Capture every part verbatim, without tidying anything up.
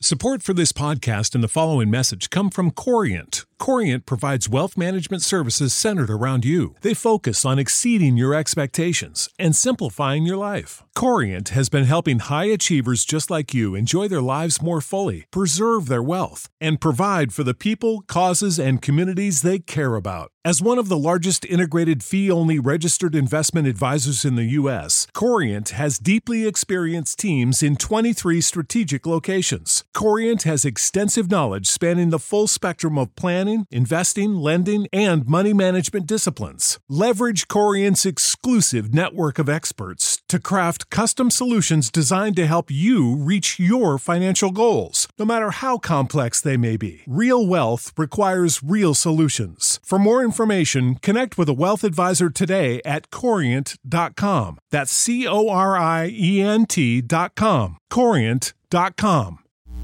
Support for this podcast and the following message come from Corient. Corient provides wealth management services centered around you. They focus on exceeding your expectations and simplifying your life. Corient has been helping high achievers just like you enjoy their lives more fully, preserve their wealth, and provide for the people, causes, and communities they care about. As one of the largest integrated fee-only registered investment advisors in the U S, Corient has deeply experienced teams in twenty-three strategic locations. Corient has extensive knowledge spanning the full spectrum of planning, investing, lending, and money management disciplines. Leverage Corient's exclusive network of experts to craft custom solutions designed to help you reach your financial goals, no matter how complex they may be. Real wealth requires real solutions. For more information, connect with a wealth advisor today at corient dot com. That's C O R I E N T dot com. corient dot com.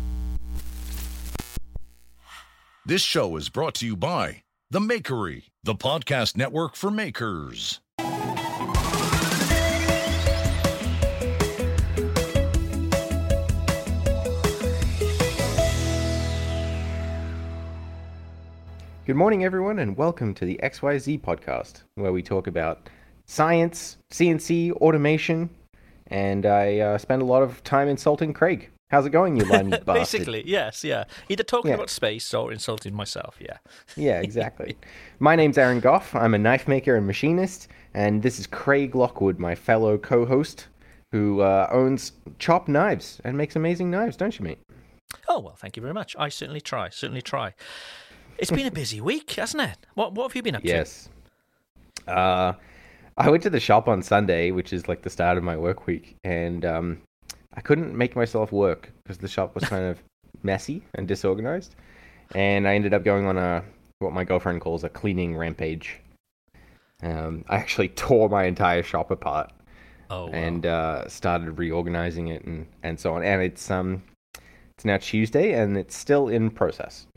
This show is brought to you by The Makery, the podcast network for makers. Good morning, everyone, and welcome to the X Y Z podcast, where we talk about science, C N C, automation, and I uh, spend a lot of time insulting Craig. How's it going, you limey bastard? Basically, yes, yeah. Either talking Yeah. about space or insulting myself, yeah. Yeah, exactly. My name's Aaron Goff. I'm a knife maker and machinist, and this is Craig Lockwood, my fellow co-host, who uh, owns Chop Knives and makes amazing knives, don't you, mate? Oh, well, thank you very much. I certainly try, certainly try. It's been a busy week, hasn't it? What What have you been up Yes. Uh, I went to the shop on Sunday, which is like the start of my work week, and um, I couldn't make myself work because the shop was kind of messy and disorganized, and I ended up going on a what my girlfriend calls a cleaning rampage. Um, I actually tore my entire shop apart to? Oh, wow. and uh, started reorganizing it and, and so on. And it's um it's now Tuesday, and it's still in process.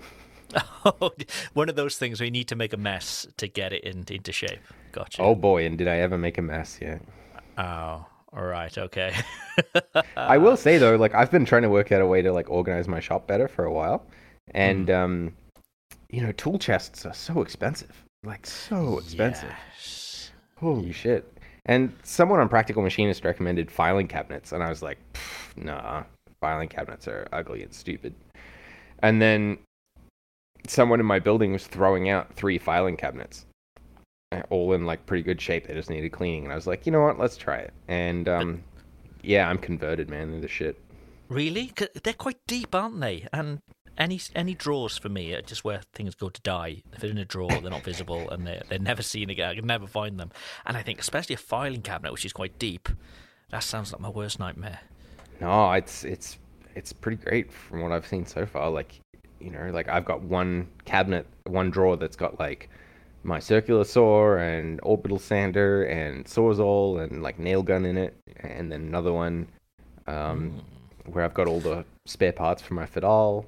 One of those things where you need to make a mess to get it in, into shape. Gotcha. Oh boy, and did I ever make a mess yet? Oh, all right, okay. I will say though, like I've been trying to work out a way to like organize my shop better for a while, and Mm. um, you know, tool chests are so expensive, like so expensive. Yes. Holy shit! And someone on Practical Machinist recommended filing cabinets, and I was like, "Pff, nah, filing cabinets are ugly and stupid. And then someone in my building was throwing out three filing cabinets, all in like pretty good shape. They just needed cleaning, and I was like, you know what? Let's try it. And um, yeah, I'm converted, man. They're the shit. Really? 'Cause they're quite deep, aren't they? And any any drawers for me are just where things go to die. If they're in a drawer, they're not visible, and they're, they're never seen again. I can never find them. And I think, especially a filing cabinet, which is quite deep, that sounds like my worst nightmare. No, it's it's it's pretty great from what I've seen so far. Like, you know, like I've got one cabinet, one drawer that's got like my circular saw and orbital sander and sawzall and like nail gun in it, and then another one um, mm. where I've got all the spare parts for my Fidal.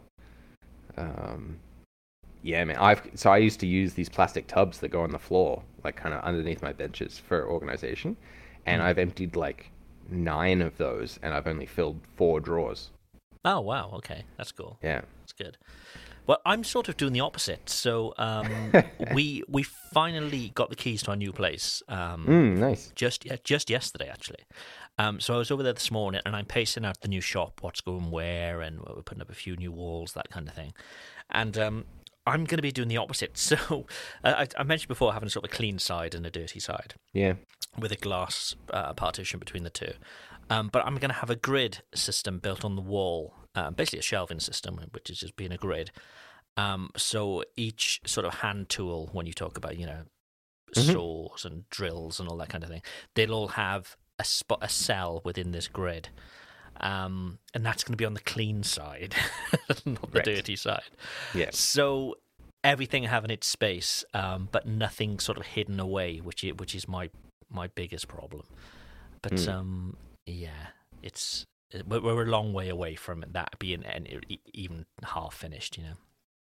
Um, yeah, man. I've so I used to use these plastic tubs that go on the floor, like kind of underneath my benches for organization, and mm. I've emptied like nine of those, and I've only filled four drawers. Oh, wow. Okay. That's cool. Yeah. That's good. Well, I'm sort of doing the opposite. So um, we we finally got the keys to our new place. Um, mm, nice. Just just yesterday, actually. Um, so I was over there this morning, and I'm pacing out the new shop, what's going where, and we're putting up a few new walls, that kind of thing. And um, I'm going to be doing the opposite. So uh, I, I mentioned before having sort of a clean side and a dirty side. Yeah. With a glass uh, partition between the two. Um, but I'm going to have a grid system built on the wall, uh, basically a shelving system, which is just being a grid. Um, so each sort of hand tool, when you talk about, you know, mm-hmm. saws and drills and all that kind of thing, they'll all have a spot, a cell within this grid. Um, and that's going to be on the clean side, not the right. dirty side. Yeah. So everything having its space, um, but nothing sort of hidden away, which is, which is my my biggest problem. But mm. um, yeah, it's we're, we're a long way away from that being any, even half finished, you know.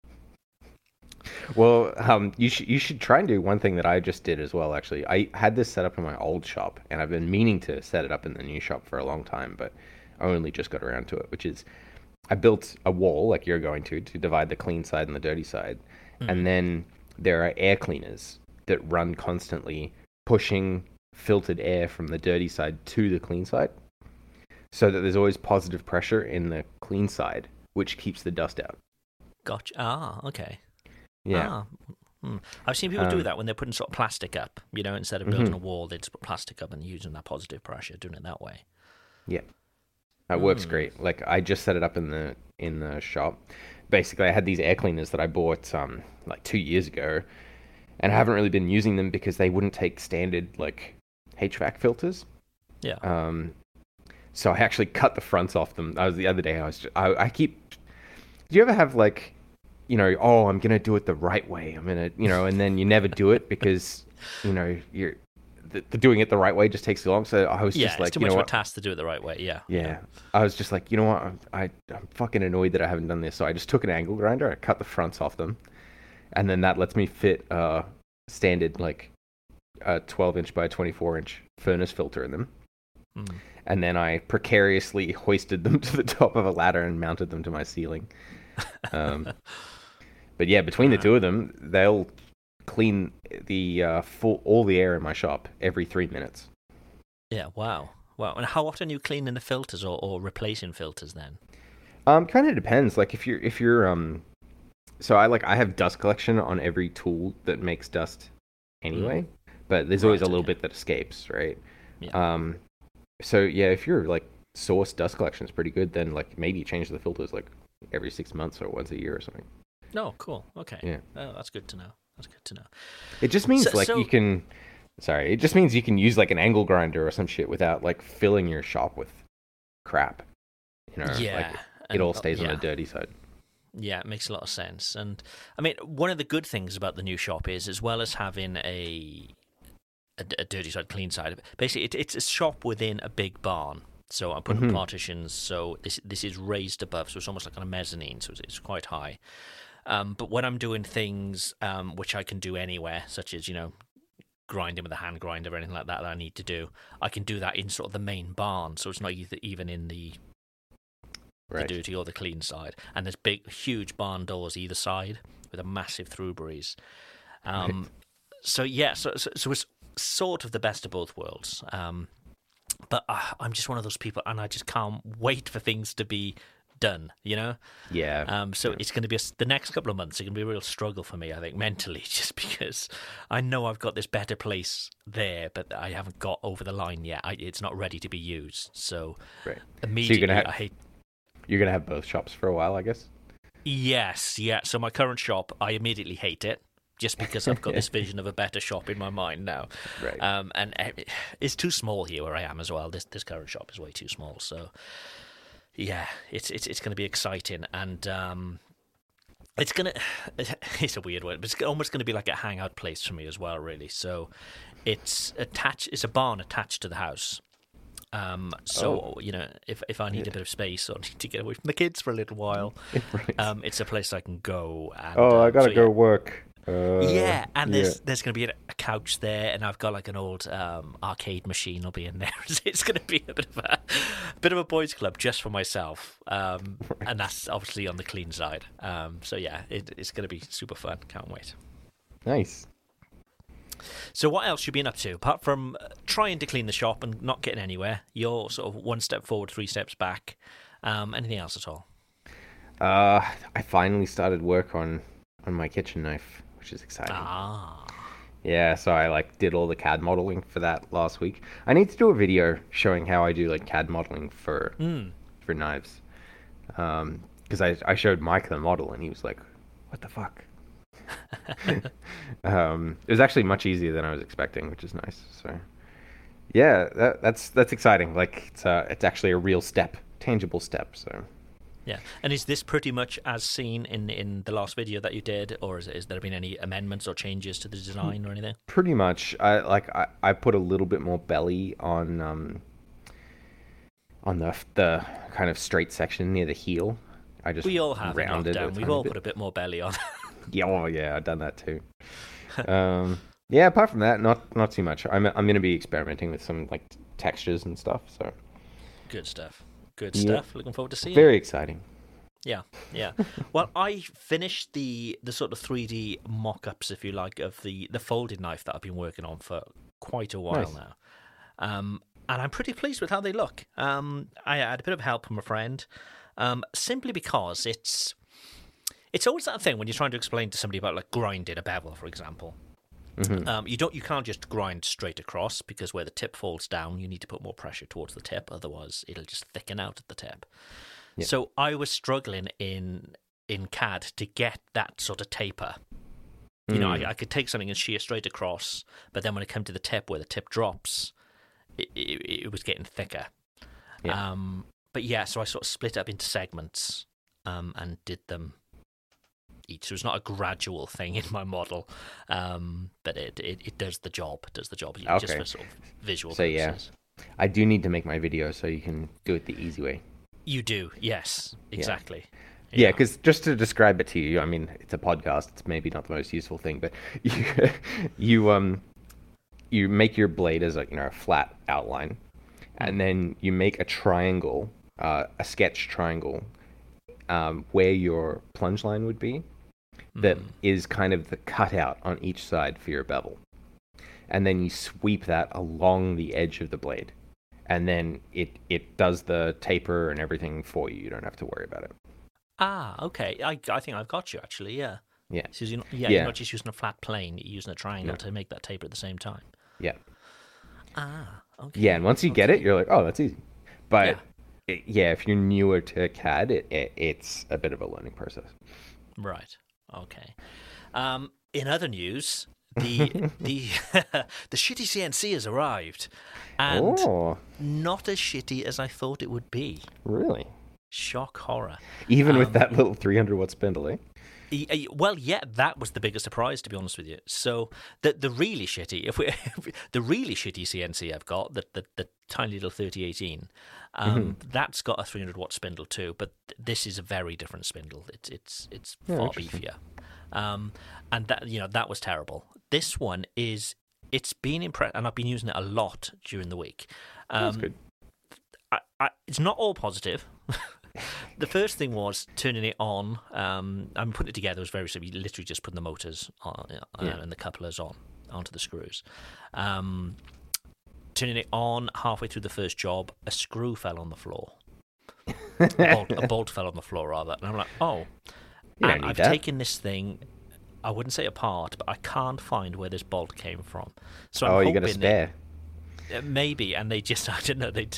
Well, um, you should you should try and do one thing that I just did as well. Actually, I had this set up in my old shop, and I've been meaning to set it up in the new shop for a long time, but I only just got around to it. Which is, I built a wall like you're going to to divide the clean side and the dirty side, mm. and then there are air cleaners that run constantly, pushing filtered air from the dirty side to the clean side, so that there's always positive pressure in the clean side, which keeps the dust out. Gotcha. Ah, okay. Yeah. Ah. Hmm. I've seen people Um, do that when they're putting sort of plastic up. You know, instead of building mm-hmm. a wall, they just put plastic up and using that positive pressure, doing it that way. Yeah. It works Mm. great. Like I just set it up in the in the shop. Basically, I had these air cleaners that I bought um like two years ago, and I haven't really been using them because they wouldn't take standard like H V A C filters. Yeah. Um, so I actually cut the fronts off them. I was the other day. I was just, I, I keep. Do you ever have like, you know, oh, I'm gonna do it the right way. I'm gonna, you know, and then you never do it because, you know, you're the, the doing it the right way just takes too long. So I was yeah, just like, it's too you much know of a what? task to do it the right way. Yeah. Yeah, I was just like, you know what? I'm, I I'm fucking annoyed that I haven't done this. So I just took an angle grinder. I cut the fronts off them, and then that lets me fit a standard like a twelve inch by twenty-four inch furnace filter in them. Mm. And then I precariously hoisted them to the top of a ladder and mounted them to my ceiling. Um, but yeah, between the two of them, they'll clean the uh, full all the air in my shop every three minutes. Yeah. Wow. Wow. And how often are you cleaning the filters or, or replacing filters then? Um, kind of depends. Like if you're if you're um, so I like I have dust collection on every tool that makes dust anyway, mm. but there's always right, a little yeah. bit that escapes, right? Yeah. Um, so yeah, if you're like source dust collection is pretty good, then like maybe you change the filters like every six months or once a year or something. No, cool. Okay. Yeah. Oh, that's good to know. That's good to know. It just means so, like so... you can. Sorry, it just means you can use like an angle grinder or some shit without like filling your shop with crap. You know, yeah, like, it and, all stays yeah. on the dirty side. Yeah, it makes a lot of sense. And I mean, one of the good things about the new shop is, as well as having a a, a dirty side, clean side, basically it, it's a shop within a big barn. So I'm putting mm-hmm. partitions. So this this is raised above, so it's almost like on a mezzanine. So it's, it's quite high. Um, but when I'm doing things um, which I can do anywhere, such as you know. grinding with a hand grinder or anything like that that I need to do, I can do that in sort of the main barn, so it's not either, even in the right. the dirty or the clean side. And there's big, huge barn doors either side with a massive through breeze. Um, right. So yeah, so, so so it's sort of the best of both worlds. Um, but uh, I'm just one of those people, and I just can't wait for things to be done, you know? Yeah. Um. So yeah. it's going to be a, the next couple of months. It's going to be a real struggle for me, I think, mentally, just because I know I've got this better place there, but I haven't got over the line yet. I, it's not ready to be used. So right. immediately, so you're gonna have, I hate. You're gonna have both shops for a while, I guess. Yes. Yeah. So my current shop, I immediately hate it. Just because I've got this vision of a better shop in my mind now, right? Um, and it's too small here where I am as well. This this current shop is way too small, so yeah, it's it's it's going to be exciting, and um, it's gonna it's a weird word, but it's almost going to be like a hangout place for me as well, really. So it's attached, it's a barn attached to the house. Um, so oh. you know, if if I need yeah. a bit of space or need to get away from the kids for a little while, right. um, it's a place I can go. And, oh, I um, gotta so, go yeah. work. Uh, yeah, and there's yeah. there's going to be a, a couch there, and I've got like an old um, arcade machine will be in there. It's going to be a bit of a, a bit of a boys' club just for myself, um, right. and that's obviously on the clean side. Um, so yeah, it, it's going to be super fun. Can't wait. Nice. So what else you been up to apart from trying to clean the shop and not getting anywhere? You're sort of one step forward, three steps back. Um, anything else at all? Uh, I finally started work on on my kitchen knife, which is exciting. Ah. Yeah, so I like did all the C A D modeling for that last week. I need to do a video showing how I do like C A D modeling for mm. for knives. Um, because I I showed Mike the model and he was like, "What the fuck?" um, it was actually much easier than I was expecting, which is nice. So, yeah, that, that's that's exciting. Like it's uh, it's actually a real step, tangible step. So. Yeah, and is this pretty much as seen in, in the last video that you did, or is, is there been any amendments or changes to the design or anything? Pretty much. I like I, I put a little bit more belly on um on the the kind of straight section near the heel. I just we all have rounded it. We've all bit. put a bit more belly on. yeah, oh yeah, I've done that too. um, yeah. Apart from that, not not too much. I'm I'm going to be experimenting with some like textures and stuff. So good stuff. Good yeah. stuff. Looking forward to seeing. Very exciting. Yeah, yeah. Well, I finished the the sort of three D mock-ups, if you like, of the, the folded knife that I've been working on for quite a while Nice. now. Um, and I'm pretty pleased with how they look. Um, I had a bit of help from a friend, um, simply because it's it's always that thing when you're trying to explain to somebody about like grinding a bevel, for example. Mm-hmm. Um, you don't you can't just grind straight across, because where the tip falls down, you need to put more pressure towards the tip. Otherwise, it'll just thicken out at the tip. Yeah. So I was struggling in in C A D to get that sort of taper. You know, Mm. I, I could take something and shear straight across, but then when it came to the tip where the tip drops, it, it, it was getting thicker. Yeah. Um, but yeah, so I sort of split up into segments um, and did them each. So it's not a gradual thing in my model, um, but it, it, it does the job. It does the job just Okay. for sort of visual So, yeah. purposes. I do need to make my video so you can do it the easy way. You do, yes, exactly. Yeah, because just to describe it to you, I mean, it's a podcast. It's maybe not the most useful thing, but you, you um, you make your blade as a you know a flat outline, and then you make a triangle, uh, a sketch triangle, um, where your plunge line would be, that is kind of the cutout on each side for your bevel, and then you sweep that along the edge of the blade, and then it it does the taper and everything for you. You don't have to worry about it. Ah, okay. I I think I've got you actually. Yeah. Yeah. So you're not, yeah, Yeah. you're not just using a flat plane. You're using a triangle No. to make that taper at the same time. Yeah. Ah, okay. Yeah, and once you get it, you're like, oh, that's easy. But Yeah. it- yeah, if you're newer to C A D, it, it, it's a bit of a learning process. Right. Okay. Um, in other news, the the the shitty C N C has arrived, and Oh, not as shitty as I thought it would be. really? Shock horror. Even Um, with that little three hundred watt spindle, eh? Y- y- Well, yeah, that was the biggest surprise, to be honest with you. So the the really shitty, if we, the really shitty C N C I've got, the the, the tiny little thirty eighteen, um, that's got a three hundred watt spindle too. But th- this is a very different spindle. It's it's it's Yeah, far interesting. beefier, um, and that you know that was terrible. This one is it's been impressed, and I've been using it a lot during the week. Um, That's good. I, I, it's not all positive. The first thing was turning it on. Um, I mean, putting it together was very simple. You literally just put the motors on, uh, Yeah. and the couplers on onto the screws. Um, turning it on halfway through the first job, a screw fell on the floor. a, bolt, a bolt fell on the floor, rather. And I'm like, oh. You don't And need I've that. taken this thing, I wouldn't say apart, but I can't find where this bolt came from. So I'm Oh, you got a hoping that- spare. uh, maybe, and they just, I don't know, they'd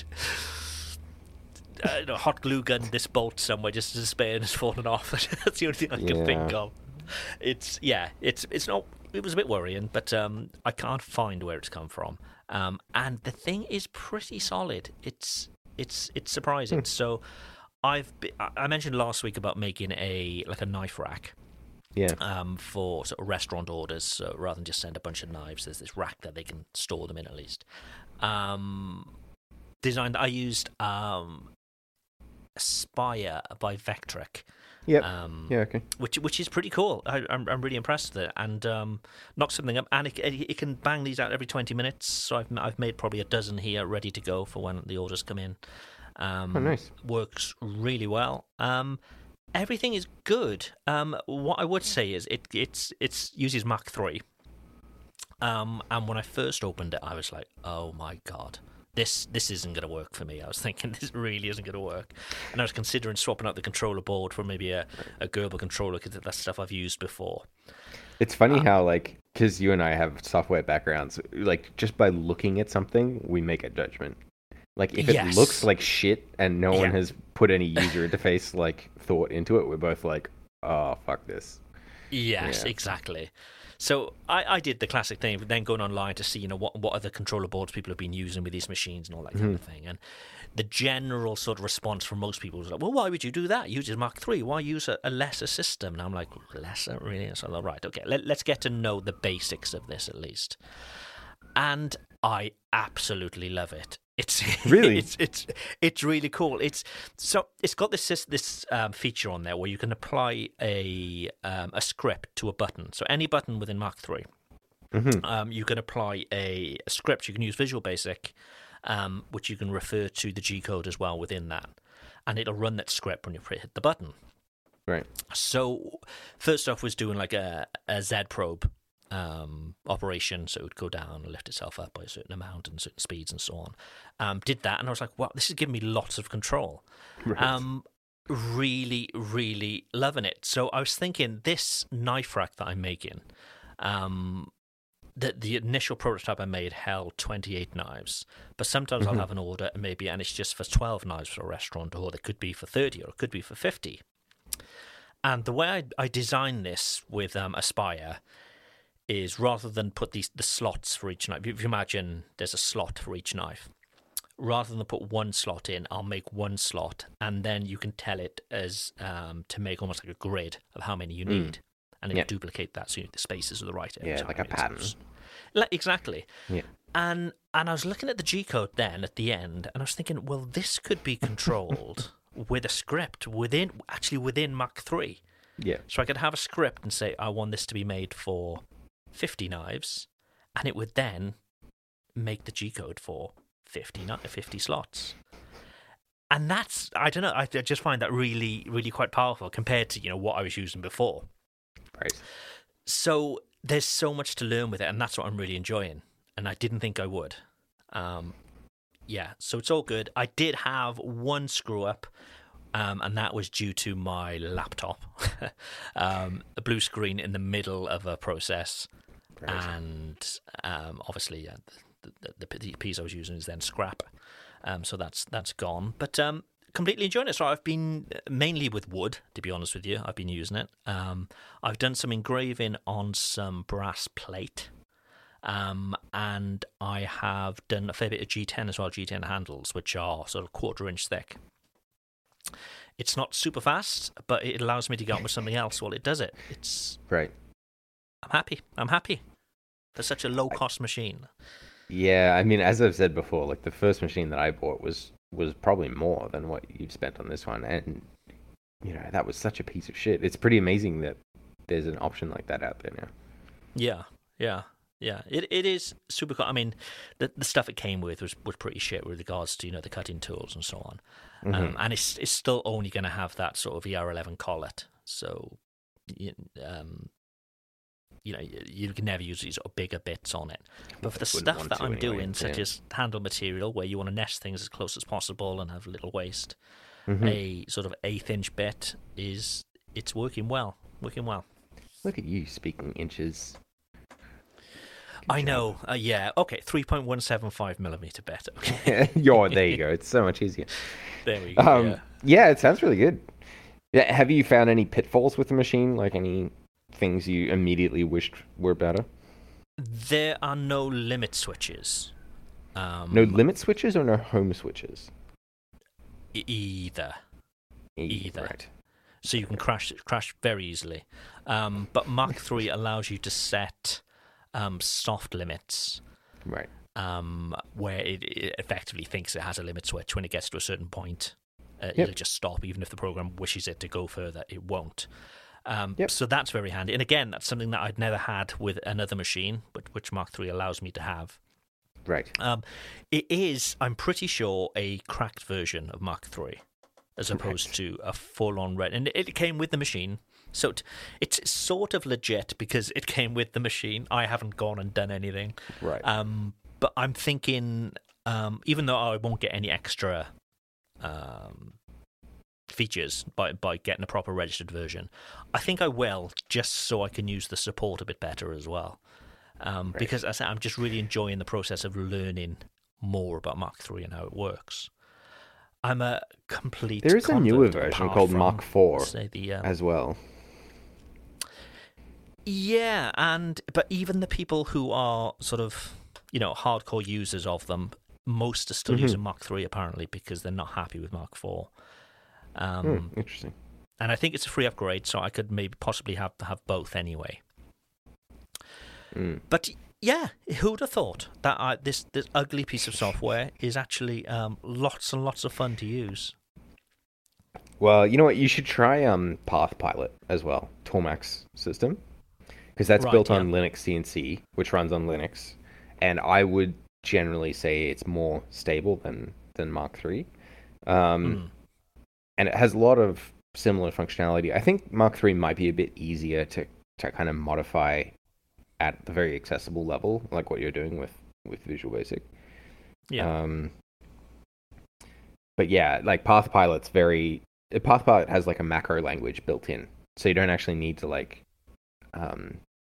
uh, you know, hot glue gun this bolt somewhere just as a spare and it's fallen off. That's the only thing I can think Yeah. of. It's, yeah, it's it's not, it was a bit worrying, but um, I can't find where it's come from. Um, and the thing is pretty solid. It's, it's, it's surprising. Hmm. So I've, be, I I mentioned last week about making a, like a knife rack. Yeah. Um, for sort of restaurant orders, so rather than just send a bunch of knives, there's this rack that they can store them in at least. Um, designed, I used um, Aspire by Vectric, Yep. um, yeah. Okay. which which is pretty cool. I, I'm I'm really impressed with it, and um, knocked something up, and it, it, it can bang these out every twenty minutes. So I've I've made probably a dozen here ready to go for when the orders come in. Um, Oh, nice. Works really well. Um, everything is good. Um, what I would say is it it's it's uses Mach three. Um, and when I first opened it, I was like, "Oh my god, this this isn't going to work for me." I was thinking this really isn't going to work, and I was considering swapping out the controller board for maybe a, a Gerber controller because that's stuff I've used before. It's funny how, like, because you and I have software backgrounds, like, just by looking at something, we make a judgment. Like, if it Yes. looks like shit and no one Yeah. has put any user interface, like, thought into it, we're both like, oh, fuck this. Yes, Yeah. exactly. So I, I did the classic thing, then going online to see, you know, what what other controller boards people have been using with these machines and all that kind of thing. And the general sort of response from most people was like, well, why would you do that? Use a Mark three. Why use a, a lesser system? And I'm like, lesser? Really? So I'm like, right, okay, let, let's get to know the basics of this at least. And I absolutely love it. It's Really? it's it's it's really cool. It's so it's got this this, this um, feature on there where you can apply a um, a script to a button. So any button within Mark three, Mm-hmm. um, you can apply a, a script. You can use Visual Basic, um, which you can refer to the G code as well within that, and it'll run that script when you hit the button. Right. So first off was doing like a, a Z probe um, operation, so it would go down and lift itself up by a certain amount and certain speeds and so on. Um, did that, and I was like, wow, this is giving me lots of control. Right. Um, really, really loving it. So I was thinking, this knife rack that I'm making, um, the the initial prototype I made held twenty-eight knives, but sometimes Mm-hmm. I'll have an order and maybe, and it's just for twelve knives for a restaurant, or it could be for thirty, or it could be for fifty. And the way I, I designed this with um, Aspire is, rather than put these the slots for each knife, if you imagine there's a slot for each knife, rather than put one slot in, I'll make one slot, and then you can tell it as um, to make almost like a grid of how many you need, and then Yep. you duplicate that so you, the spaces are the right. every Yeah, time. like a It's- pattern. it's- Like, exactly. Yeah. And and I was looking at the G code then at the end, and I was thinking, well, this could be controlled with a script within, actually within Mach three. Yeah. So I could have a script and say, I want this to be made for fifty knives, and it would then make the G code for fifty, kni- fifty slots. And that's, I don't know, I I just find that really, really quite powerful compared to, you know, what I was using before. Right. So there's so much to learn with it, and that's what I'm really enjoying. And I didn't think I would. Um, yeah, so it's all good. I did have one screw up, um, and that was due to my laptop. um, a blue screen in the middle of a process, Right. and um, obviously yeah, the, the, the, the piece I was using is then scrap. Um, so that's that's gone. But um, completely enjoying it. So I've been mainly with wood, to be honest with you. I've been using it. Um, I've done some engraving on some brass plate. Um, and I have done a fair bit of G ten as well, G ten handles, which are sort of quarter inch thick. It's not super fast, but it allows me to get on with something else while it does it. It's Right. I'm happy. I'm happy. For such a low cost machine. Yeah, I mean, as I've said before, like the first machine that I bought was was probably more than what you've spent on this one, and you know that was such a piece of shit. It's pretty amazing that there's an option like that out there now. Yeah, yeah, yeah. It it is super cool. I mean, the the stuff it came with was, was pretty shit with regards to, you know, the cutting tools and so on. Mm-hmm. Um, and it's it's still only going to have that sort of E R eleven collet. So, you, um, you know, you, you can never use these sort of bigger bits on it. But for the Wouldn't stuff want that to I'm anyway, doing, such yeah. as handle material, where you want to nest things as close as possible and have little waste, Mhm. a sort of eighth inch bit is it's working well, working well. Look at you speaking inches. I know, uh, yeah. Okay, three point one seven five millimeter bit. Okay, Yo, there you go. It's so much easier. there we go. Um, yeah. yeah, it sounds really good. Yeah, have you found any pitfalls with the machine? Like any things you immediately wished were better? There are no limit switches. Um, No limit switches or no home switches? e- either. E- Either. Right. So you can crash crash very easily. Um, but Mach three allows you to set um, soft limits, Right. um, where it, it effectively thinks it has a limit switch. When it gets to a certain point, uh, Yep. it'll just stop. Even if the program wishes it to go further, it won't. Um, Yep. So that's very handy. And again, that's something that I'd never had with another machine, but which Mach three allows me to have. Right. Um, it is, I'm pretty sure, a cracked version of Mach three, as opposed Right. to a full-on red. And it came with the machine, so it, it's sort of legit because it came with the machine. I haven't gone and done anything. Right. Um, but I'm thinking, um, even though I won't get any extra um, features by by getting a proper registered version, I think I will, just so I can use the support a bit better as well. Um, Right. Because as I said, I'm just really enjoying the process of learning more about Mach three and how it works. I'm a complete. There is a newer convert, version apart called from, Mach four say, the, um, as well. Yeah, and but even the people who are sort of, you know, hardcore users of them, most are still Mhm. using Mach three apparently because they're not happy with Mach four. Um, Hmm, interesting. And I think it's a free upgrade, so I could maybe possibly have have both anyway. Mm. But yeah, who'd have thought that I, this this ugly piece of software is actually um, lots and lots of fun to use? Well, you know what? You should try um Path Pilot as well, Tormac's system, because that's Right, built yeah. on Linux C N C, which runs on Linux, and I would generally say it's more stable than than Mach three, um, Mm. and it has a lot of similar functionality. I think Mark three might be a bit easier to, to kind of modify at the very accessible level, like what you're doing with, with Visual Basic. Yeah. Um, but yeah, like PathPilot's very... PathPilot has like a macro language built in, so you don't actually need to like um,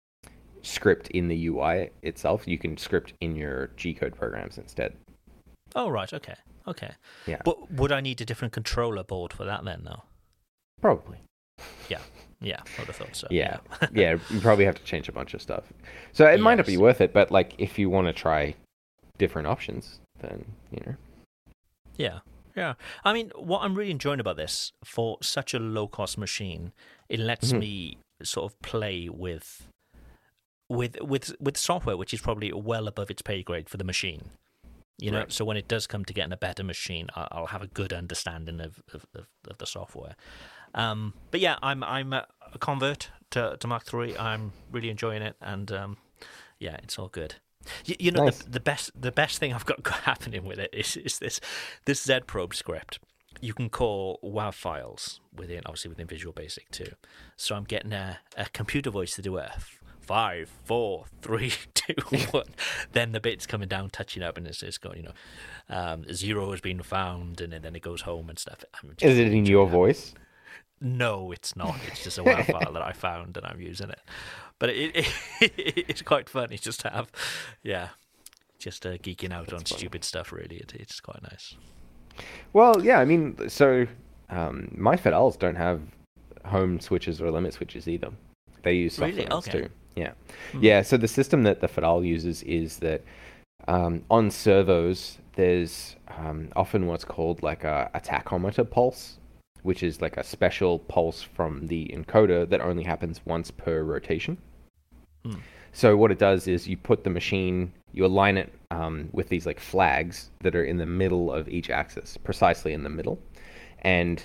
script in the U I itself. You can script in your G-code programs instead. Oh, right. Okay. Okay. Yeah. But would I need a different controller board for that then, though? Probably. Yeah. Yeah. I would have thought so. Yeah. Yeah. You probably have to change a bunch of stuff. So it might not be Yes. worth it, but like if you want to try different options, then, you know. Yeah. Yeah. I mean, what I'm really enjoying about this, for such a low-cost machine, it lets Mhm. me sort of play with with with with software which is probably well above its pay grade for the machine. You know, Right. so when it does come to getting a better machine, I- I'll have a good understanding of of, of, of the software. Um, but yeah, I'm I'm a convert to, to Mark three. I'm really enjoying it, and um, yeah, it's all good. You, you know, Nice. the, the best the best thing I've got happening with it is is this this Z probe script. You can call WAV files within, obviously within Visual Basic too. So I'm getting a, a computer voice to do a f- five, four, three, two, one. Then the bit's coming down, touching up, and it's, it's going, you know, um, zero has been found, and then it goes home and stuff. I'm just Is it in enjoying your that. voice? No, it's not. It's just a WAV file that I found and I'm using it. But it, it, it's quite funny just to have, yeah, just uh, geeking out on fun. stupid stuff, really. It, it's quite nice. Well, yeah, I mean, so um, my Fidels don't have home switches or limit switches either. They use soft Really? limits Okay. too. Yeah. Hmm. Yeah, so the system that the Fidel uses is that um, on servos, there's um, often what's called like a, a tachometer pulse, which is like a special pulse from the encoder that only happens once per rotation. Hmm. So what it does is you put the machine, you align it um, with these like flags that are in the middle of each axis, precisely in the middle, and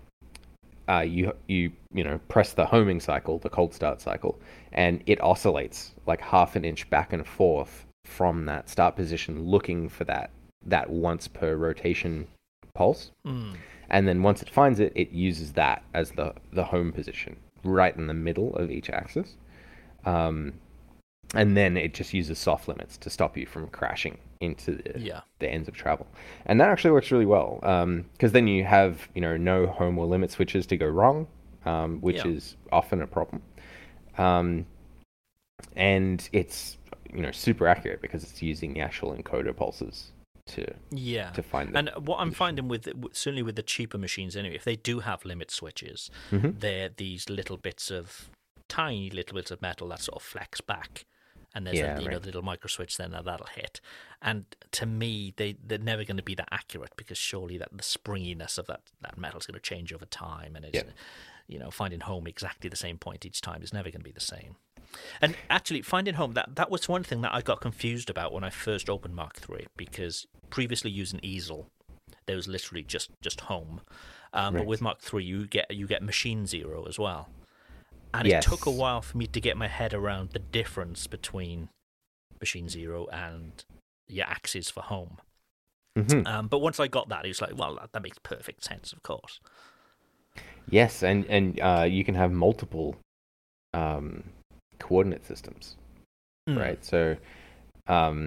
uh, you you you know press the homing cycle, the cold start cycle, and it oscillates like half an inch back and forth from that start position, looking for that that once per rotation pulse. Hmm. And then once it finds it, it uses that as the, the home position, right in the middle of each axis. Um, and then it just uses soft limits to stop you from crashing into the, Yeah. the ends of travel. And that actually works really well, because then you have, you know, no home or limit switches to go wrong, um, which Yeah. is often a problem. Um, and it's, you know, super accurate because it's using the actual encoder pulses to Yeah. to find the And what I'm position. finding with, certainly with the cheaper machines anyway, if they do have limit switches, Mhm. they're these little bits of, tiny little bits of metal that sort of flex back. And there's Yeah, a you know, right. little micro switch then that that'll hit. And to me, they, they're never going to be that accurate because surely that the springiness of that, that metal is going to change over time. And it's, Yeah. you know, finding home exactly the same point each time is never going to be the same. And actually, finding home, that, that was one thing that I got confused about when I first opened Mark three, because previously using easel, there was literally just, just home. Um, But Right. with Mark three, you get you get machine zero as well. And Yes. it took a while for me to get my head around the difference between machine zero and your axes for home. Mhm. Um, but once I got that, it was like, well, that, that makes perfect sense, of course. Yes, and and uh, you can have multiple um, coordinate systems, Mm. right? So, um,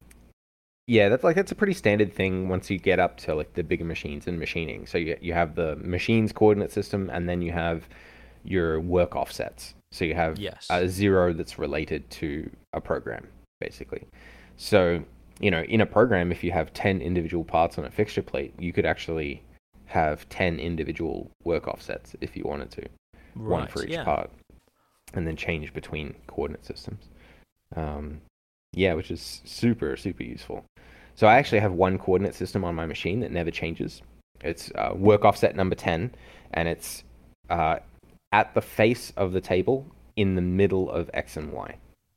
yeah, that's like that's a pretty standard thing once you get up to like the bigger machines and machining. So you you have the machine's coordinate system, and then you have your work offsets. So you have Yes. a zero that's related to a program, basically. So, you know, in a program, if you have ten individual parts on a fixture plate, you could actually have ten individual work offsets if you wanted to, one Right, for each yeah. part, and then change between coordinate systems. Um, yeah, which is super, super useful. So I actually have one coordinate system on my machine that never changes. It's uh, work offset number ten, and it's uh, at the face of the table in the middle of X and Y.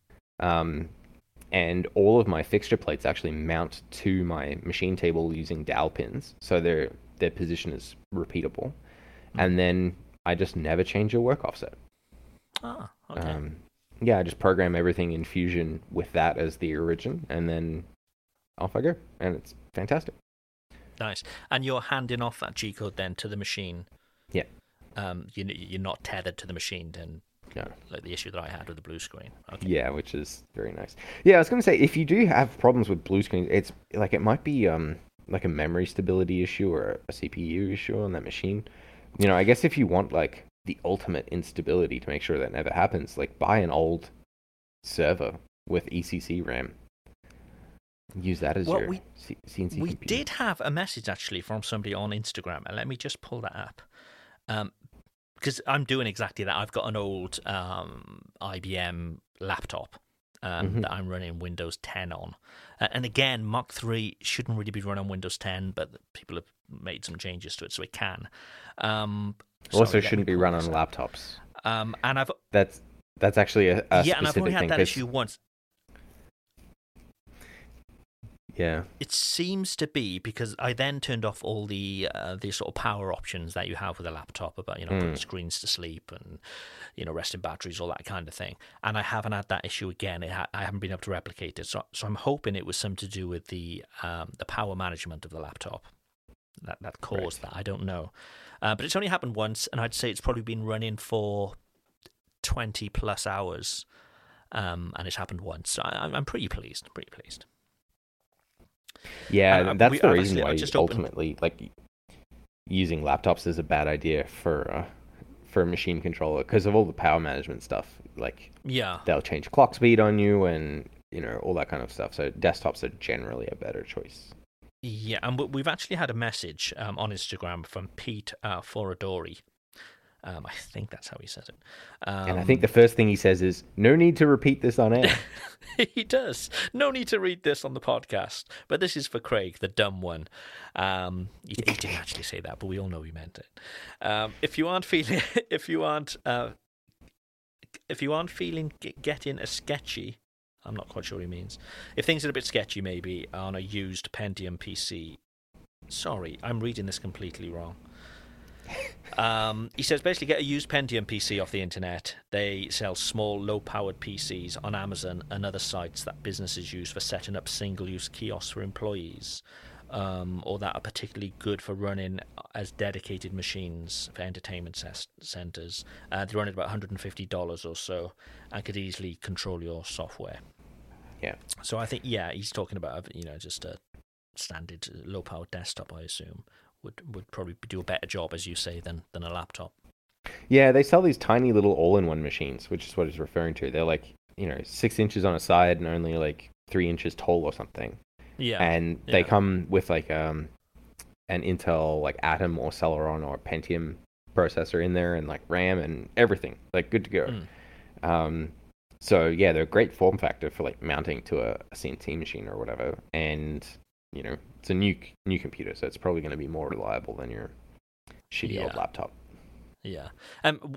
Um, and all of my fixture plates actually mount to my machine table using dowel pins, so their their position is repeatable. And then I just never change a work offset. Ah, okay. Um, yeah, I just program everything in Fusion with that as the origin, and then off I go, and it's fantastic. Nice. And you're handing off that G code then to the machine. Yeah. Um, you, you're not tethered to the machine, then No. like the issue that I had with the blue screen. Okay. Yeah, which is very nice. Yeah, I was going to say, if you do have problems with blue screens, it's like it might be um like a memory stability issue or a C P U issue on that machine. You know, I guess if you want like the ultimate instability to make sure that never happens, like buy an old server with E C C RAM. Use that as well, your we, C- CNC we computer. did have a message actually from somebody on Instagram, and let me just pull that up. Um, because I'm doing exactly that. I've got an old um, I B M laptop um, Mhm. that I'm running Windows ten on. Uh, and again, Mark three shouldn't really be run on Windows ten, but people have made some changes to it, so it can. Um, Also, sorry, let shouldn't me be pull run on this up. laptops. Um, and I've That's that's actually a, a yeah, and I've specific only had thing. that 'cause- issue once. Yeah. It seems to be because I then turned off all the uh, the sort of power options that you have with a laptop about, you know, putting Mm. screens to sleep and, you know, resting batteries, all that kind of thing. And I haven't had that issue again. It ha- I haven't been able to replicate it. So, so I'm hoping it was something to do with the um, the power management of the laptop that, that caused Right. that. I don't know. Uh, but it's only happened once, and I'd say it's probably been running for twenty plus hours. Um, and it's happened once. So I, I'm pretty pleased, pretty pleased. Yeah, Uh, and that's we- the I've reason actually- I why just opened- ultimately, like, using laptops is a bad idea for uh, for a machine controller because of all the power management stuff. Like, Yeah. they'll change clock speed on you, and you know all that kind of stuff. So desktops are generally a better choice. Yeah, and we- we've actually had a message um, on Instagram from Pete uh, Foradori. Um, I think that's how he says it. Um, And I think the first thing he says is, "No need to repeat this on air." he does. No need to read this on the podcast, but this is for Craig, the dumb one. Um, he, he didn't actually say that, but we all know he meant it. Um, if you aren't feeling, if you aren't, uh, if you aren't feeling g- getting a sketchy, I'm not quite sure what he means. If things are a bit sketchy, maybe on a used Pentium P C. Sorry, I'm reading this completely wrong. Um, he says basically get a used Pentium P C off the internet. They sell small, low-powered P Cs on Amazon and other sites that businesses use for setting up single-use kiosks for employees, um, or that are particularly good for running as dedicated machines for entertainment ses- centers. Uh, they run at about one hundred fifty dollars or so, and could easily control your software. Yeah. So I think yeah, he's talking about you know just a standard low-powered desktop, I assume. Would, would probably do a better job, as you say, than, than a laptop. Yeah, they sell these tiny little all-in-one machines, which is what he's referring to. They're like, you know, six inches on a side and only like three inches tall or something. Yeah. And they yeah. come with like um an Intel like Atom or Celeron or Pentium processor in there, and like RAM and everything, like good to go. Mm. Um, so yeah, they're a great form factor for like mounting to a, a C N C machine or whatever. And you know, it's a new new computer, so it's probably going to be more reliable than your shitty old Yeah. laptop. Yeah. Um, w-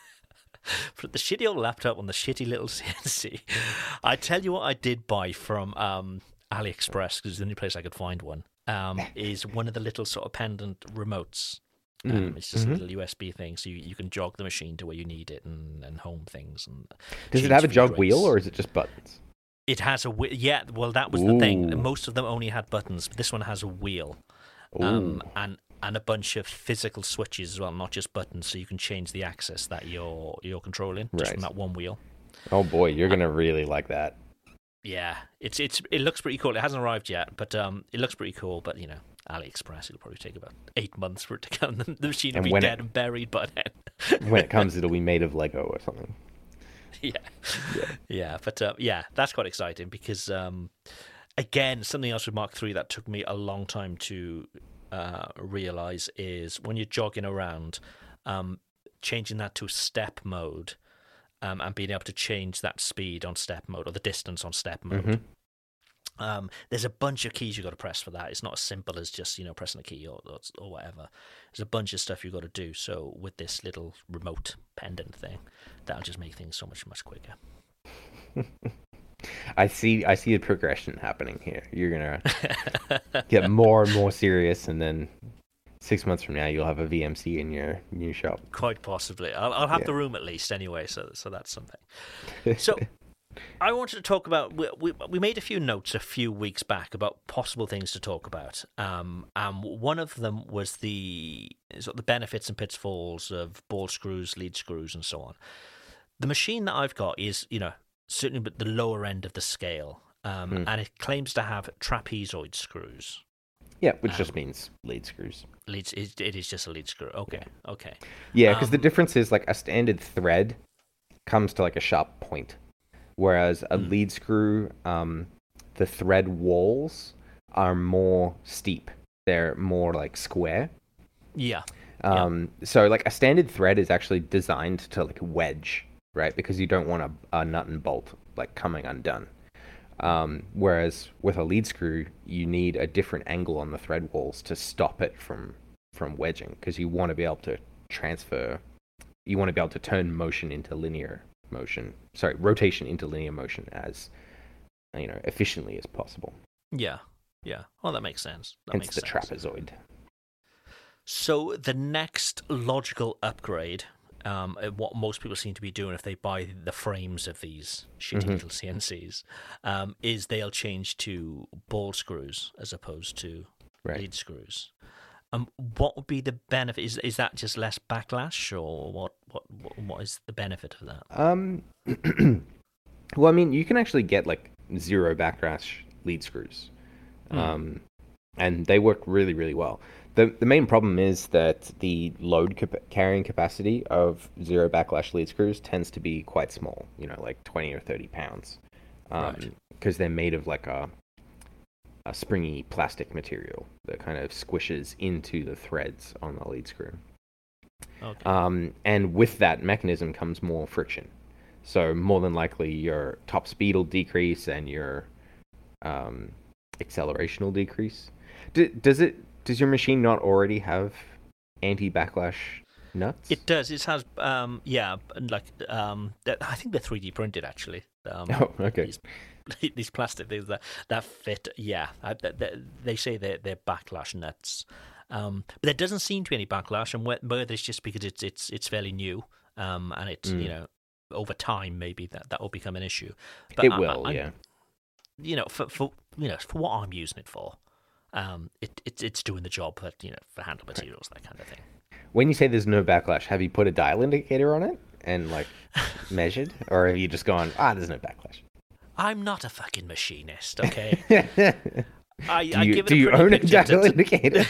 for the shitty old laptop on the shitty little C N C, I tell you what I did buy from um, AliExpress, because it's the only place I could find one, um, is one of the little sort of pendant remotes. Um, Mm. It's just Mhm. a little U S B thing, so you, you can jog the machine to where you need it and, and home things. And Does it change have a feed jog wheel, rates. or is it just buttons? It has a wheel. Yeah, well, that was the thing. Ooh. Most of them only had buttons, but this one has a wheel. Ooh. Um, and and a bunch of physical switches as well, not just buttons, so you can change the axis that you're you're controlling just from Right. that one wheel. Oh boy, you're gonna really like that. Yeah, it's it's it looks pretty cool. It hasn't arrived yet, but um, it looks pretty cool. But you know, AliExpress, it'll probably take about eight months for it to come. The machine will And be when dead it- and buried by then. When it comes, it'll be made of Lego or something. yeah. yeah, But uh, yeah, that's quite exciting because um, again, something else with Mark three that took me a long time to uh, realize is when you're jogging around, um, changing that to step mode. Um, and being able to change that speed on step mode or the distance on step mode. Mhm. Um, there's a bunch of keys you've got to press for that. It's not as simple as just, you know, pressing a key or, or, or whatever. There's a bunch of stuff you've got to do. So with this little remote pendant thing, that'll just make things so much, much quicker. I see. I see a progression happening here. You're gonna get more and more serious, and then six months from now, you'll have a V M C in your new shop. Quite possibly. I'll, I'll have Yeah. the room at least anyway, so so that's something. So I wanted to talk about. We, we we made a few notes a few weeks back about possible things to talk about. Um, and one of them was the sort of the benefits and pitfalls of ball screws, lead screws, and so on. The machine that I've got is, you know, certainly at the lower end of the scale, um, mm. and it claims to have trapezoid screws. Yeah, which um, just means lead screws. Leads. It, it is just a lead screw. Okay. Yeah. Okay. Yeah, because um, the difference is like a standard thread comes to like a sharp point. Whereas a mm. lead screw, um, the thread walls are more steep. They're more like square. Yeah. Um, yeah. So like a standard thread is actually designed to like wedge, right? Because you don't want a, a nut and bolt like coming undone. Um, whereas with a lead screw, you need a different angle on the thread walls to stop it from from wedging, because you want to be able to transfer. You want to be able to turn motion into linear motion, sorry, rotation into linear motion as, you know, efficiently as possible. Yeah, yeah. Well, that makes sense. That Hence makes the sense. trapezoid. So the next logical upgrade, um, what most people seem to be doing if they buy the frames of these shitty mm-hmm. little C N Cs, um, is they'll change to ball screws as opposed to right. lead screws. Um, what would be the benefit? Is is that just less backlash, or what? What what is the benefit of that? Um, well, I mean, you can actually get like zero backlash lead screws, mm. um, and they work really really well. the The main problem is that the load cap- carrying capacity of zero backlash lead screws tends to be quite small. You know, like twenty or thirty pounds, um, because right. they're made of like a a springy plastic material that kind of squishes into the threads on the lead screw. Okay. Um, and with that mechanism comes more friction. So more than likely your top speed will decrease and your um, acceleration will decrease. D- does it? Does your machine not already have anti-backlash nuts? It does. It has, um, yeah, like um, I think they're three D printed actually. Um, oh, okay. These, these plastic things that, that fit, yeah, they, they say they're, they're backlash nuts. Um, but there doesn't seem to be any backlash, and whether it's just because it's it's it's fairly new, um, and it's mm. you know, over time maybe that, that will become an issue. But it I, will, I, yeah. You know, for for you know for what I'm using it for, um, it it's it's doing the job for you know for handle materials, that kind of thing. When you say there's no backlash, have you put a dial indicator on it and like measured, or have you just gone, ah, there's no backlash? I'm not a fucking machinist, okay? I, do you, I give it do a you own a dial to... indicator?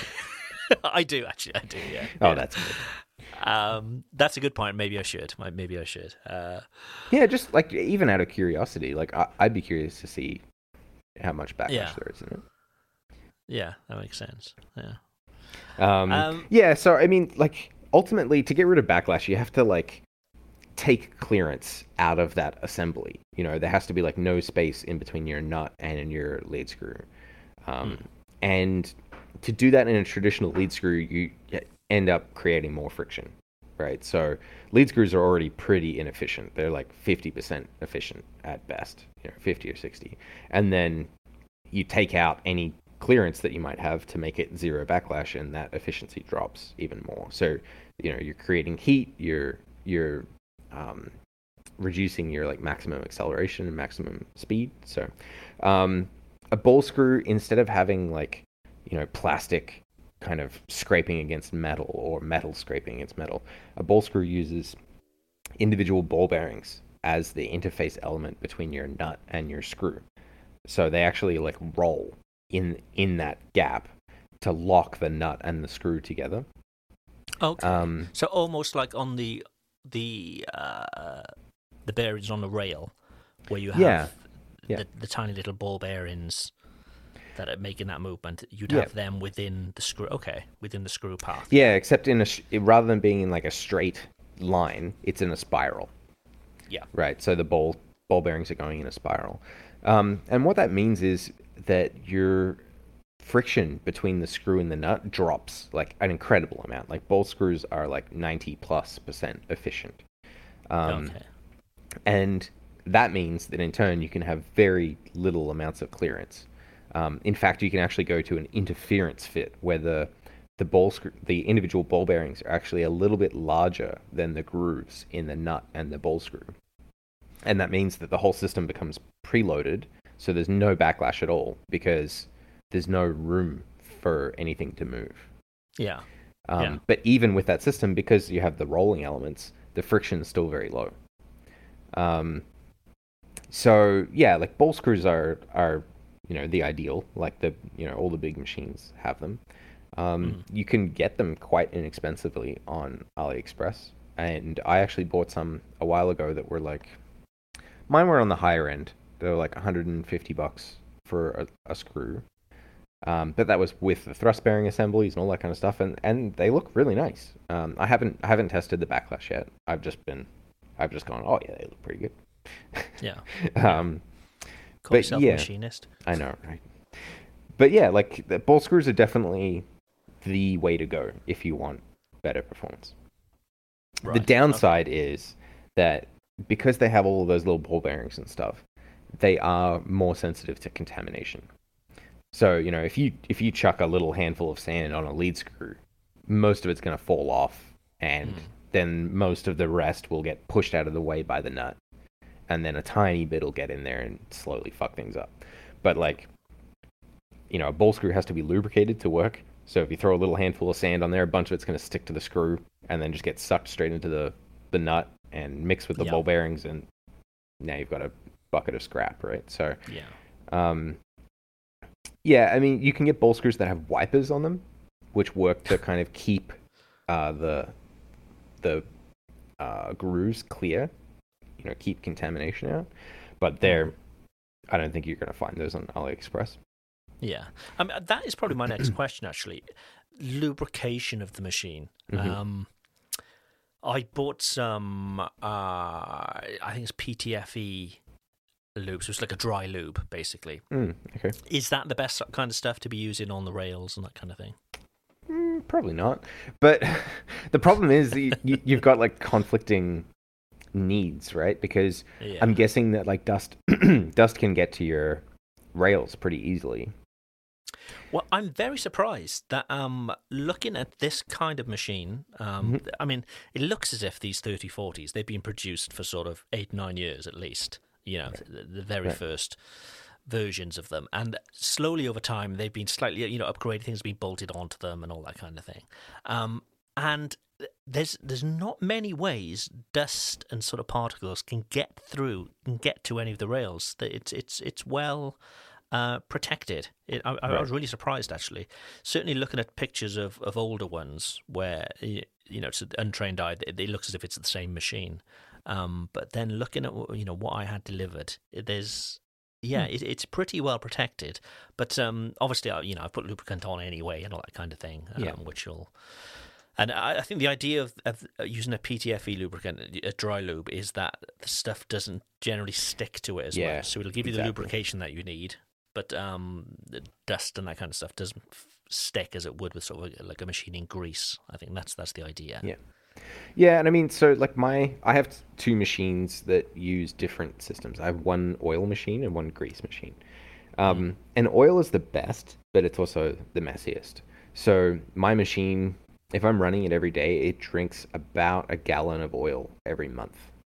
I do, actually, I do, yeah. Oh, yeah. that's good. Um, that's a good point. Maybe I should. Maybe I should. Uh, yeah, just like even out of curiosity, like I, I'd be curious to see how much backlash yeah. there is in it. Yeah, that makes sense. Yeah. Um, um, yeah, so I mean, like ultimately, to get rid of backlash, you have to like take clearance out of that assembly. You know, there has to be like no space in between your nut and your lead screw. Um, hmm. And to do that in a traditional lead screw, you end up creating more friction, right? So lead screws are already pretty inefficient. They're like fifty percent efficient at best, you know, fifty or sixty. And then you take out any clearance that you might have to make it zero backlash, and that efficiency drops even more. So, you know, you're creating heat, you're you're um, reducing your like maximum acceleration and maximum speed. So um, a ball screw, instead of having like, you know, plastic kind of scraping against metal or metal scraping against metal, a ball screw uses individual ball bearings as the interface element between your nut and your screw. So they actually like roll in in that gap to lock the nut and the screw together. Okay. Um, so almost like on the the uh, the bearings on the rail, where you have yeah, yeah. The, the tiny little ball bearings that are making that movement. You'd yeah. have them within the screw. Okay, within the screw path. Yeah, except in a rather than being in like a straight line, it's in a spiral. Yeah. Right. So the ball ball bearings are going in a spiral, um, and what that means is that your friction between the screw and the nut drops like an incredible amount. Like ball screws are like ninety plus percent efficient. Um, okay. And that means that in turn you can have very little amounts of clearance. Um, in fact, you can actually go to an interference fit where the the ball screw, the individual ball bearings are actually a little bit larger than the grooves in the nut and the ball screw. And that means that the whole system becomes preloaded, so there's no backlash at all because there's no room for anything to move. Yeah. Um, yeah. But even with that system, because you have the rolling elements, the friction is still very low. Um, so yeah, like ball screws are are you know the ideal. Like the you know all the big machines have them. Um, mm. You can get them quite inexpensively on AliExpress, and I actually bought some a while ago that were like, mine were on the higher end. They were like one hundred fifty bucks for a, a screw. Um, but that was with the thrust bearing assemblies and all that kind of stuff, and, and they look really nice. Um, I haven't I haven't tested the backlash yet. I've just been, I've just gone, oh yeah, they look pretty good. Yeah. um, Call but yourself yeah, a machinist. I know, right? But yeah, like the ball screws are definitely the way to go if you want better performance. Right. The downside okay. is that because they have all of those little ball bearings and stuff, they are more sensitive to contamination. So, you know, if you if you chuck a little handful of sand on a lead screw, most of it's going to fall off, and mm. then most of the rest will get pushed out of the way by the nut. And then a tiny bit will get in there and slowly fuck things up. But, like, you know, a ball screw has to be lubricated to work. So if you throw a little handful of sand on there, a bunch of it's going to stick to the screw and then just get sucked straight into the, the nut and mix with the yep. ball bearings, and now you've got a bucket of scrap, right? So, yeah. Um, Yeah, I mean, you can get ball screws that have wipers on them, which work to kind of keep uh, the the uh, grooves clear, you know, keep contamination out. But they're, I don't think you're going to find those on AliExpress. Yeah, I mean, that is probably my next question, actually. Lubrication of the machine. Mm-hmm. Um, I bought some, uh, I think it's P T F E lube, so it's like a dry lube, basically. Mm, okay. Is that the best kind of stuff to be using on the rails and that kind of thing? Mm, probably not. But the problem is you, you, you've got like conflicting needs, right? Because yeah. I'm guessing that like dust dust can get to your rails pretty easily. Well, I'm very surprised that um, looking at this kind of machine, um, mm-hmm. I mean, it looks as if these thirty forties, they've been produced for sort of eight, nine years at least. You know, right. the, the very right. first versions of them. And slowly over time, they've been slightly, you know, upgraded, things have been bolted onto them and all that kind of thing. Um, and there's there's not many ways dust and sort of particles can get through, can get to any of the rails. It's, it's, it's well uh, protected. It, I, right. I was really surprised, actually. Certainly looking at pictures of, of older ones where, you know, it's an untrained eye, it, it looks as if it's the same machine. Um, but then looking at, you know, what I had delivered, there's, yeah, hmm. it, it's pretty well protected. But um, obviously, I, you know, I put lubricant on anyway and all that kind of thing, um, yeah. which will. And I, I think the idea of, of using a P T F E lubricant, a dry lube, is that the stuff doesn't generally stick to it as yeah, well. So it'll give you exactly. the lubrication that you need, but um, the dust and that kind of stuff doesn't f- stick as it would with sort of like a machining grease. I think that's that's the idea. Yeah. Yeah, and I mean, so like my, I have two machines that use different systems. I have one oil machine and one grease machine. Um, mm. And oil is the best, but it's also the messiest. So my machine, if I'm running it every day, it drinks about a gallon of oil every month.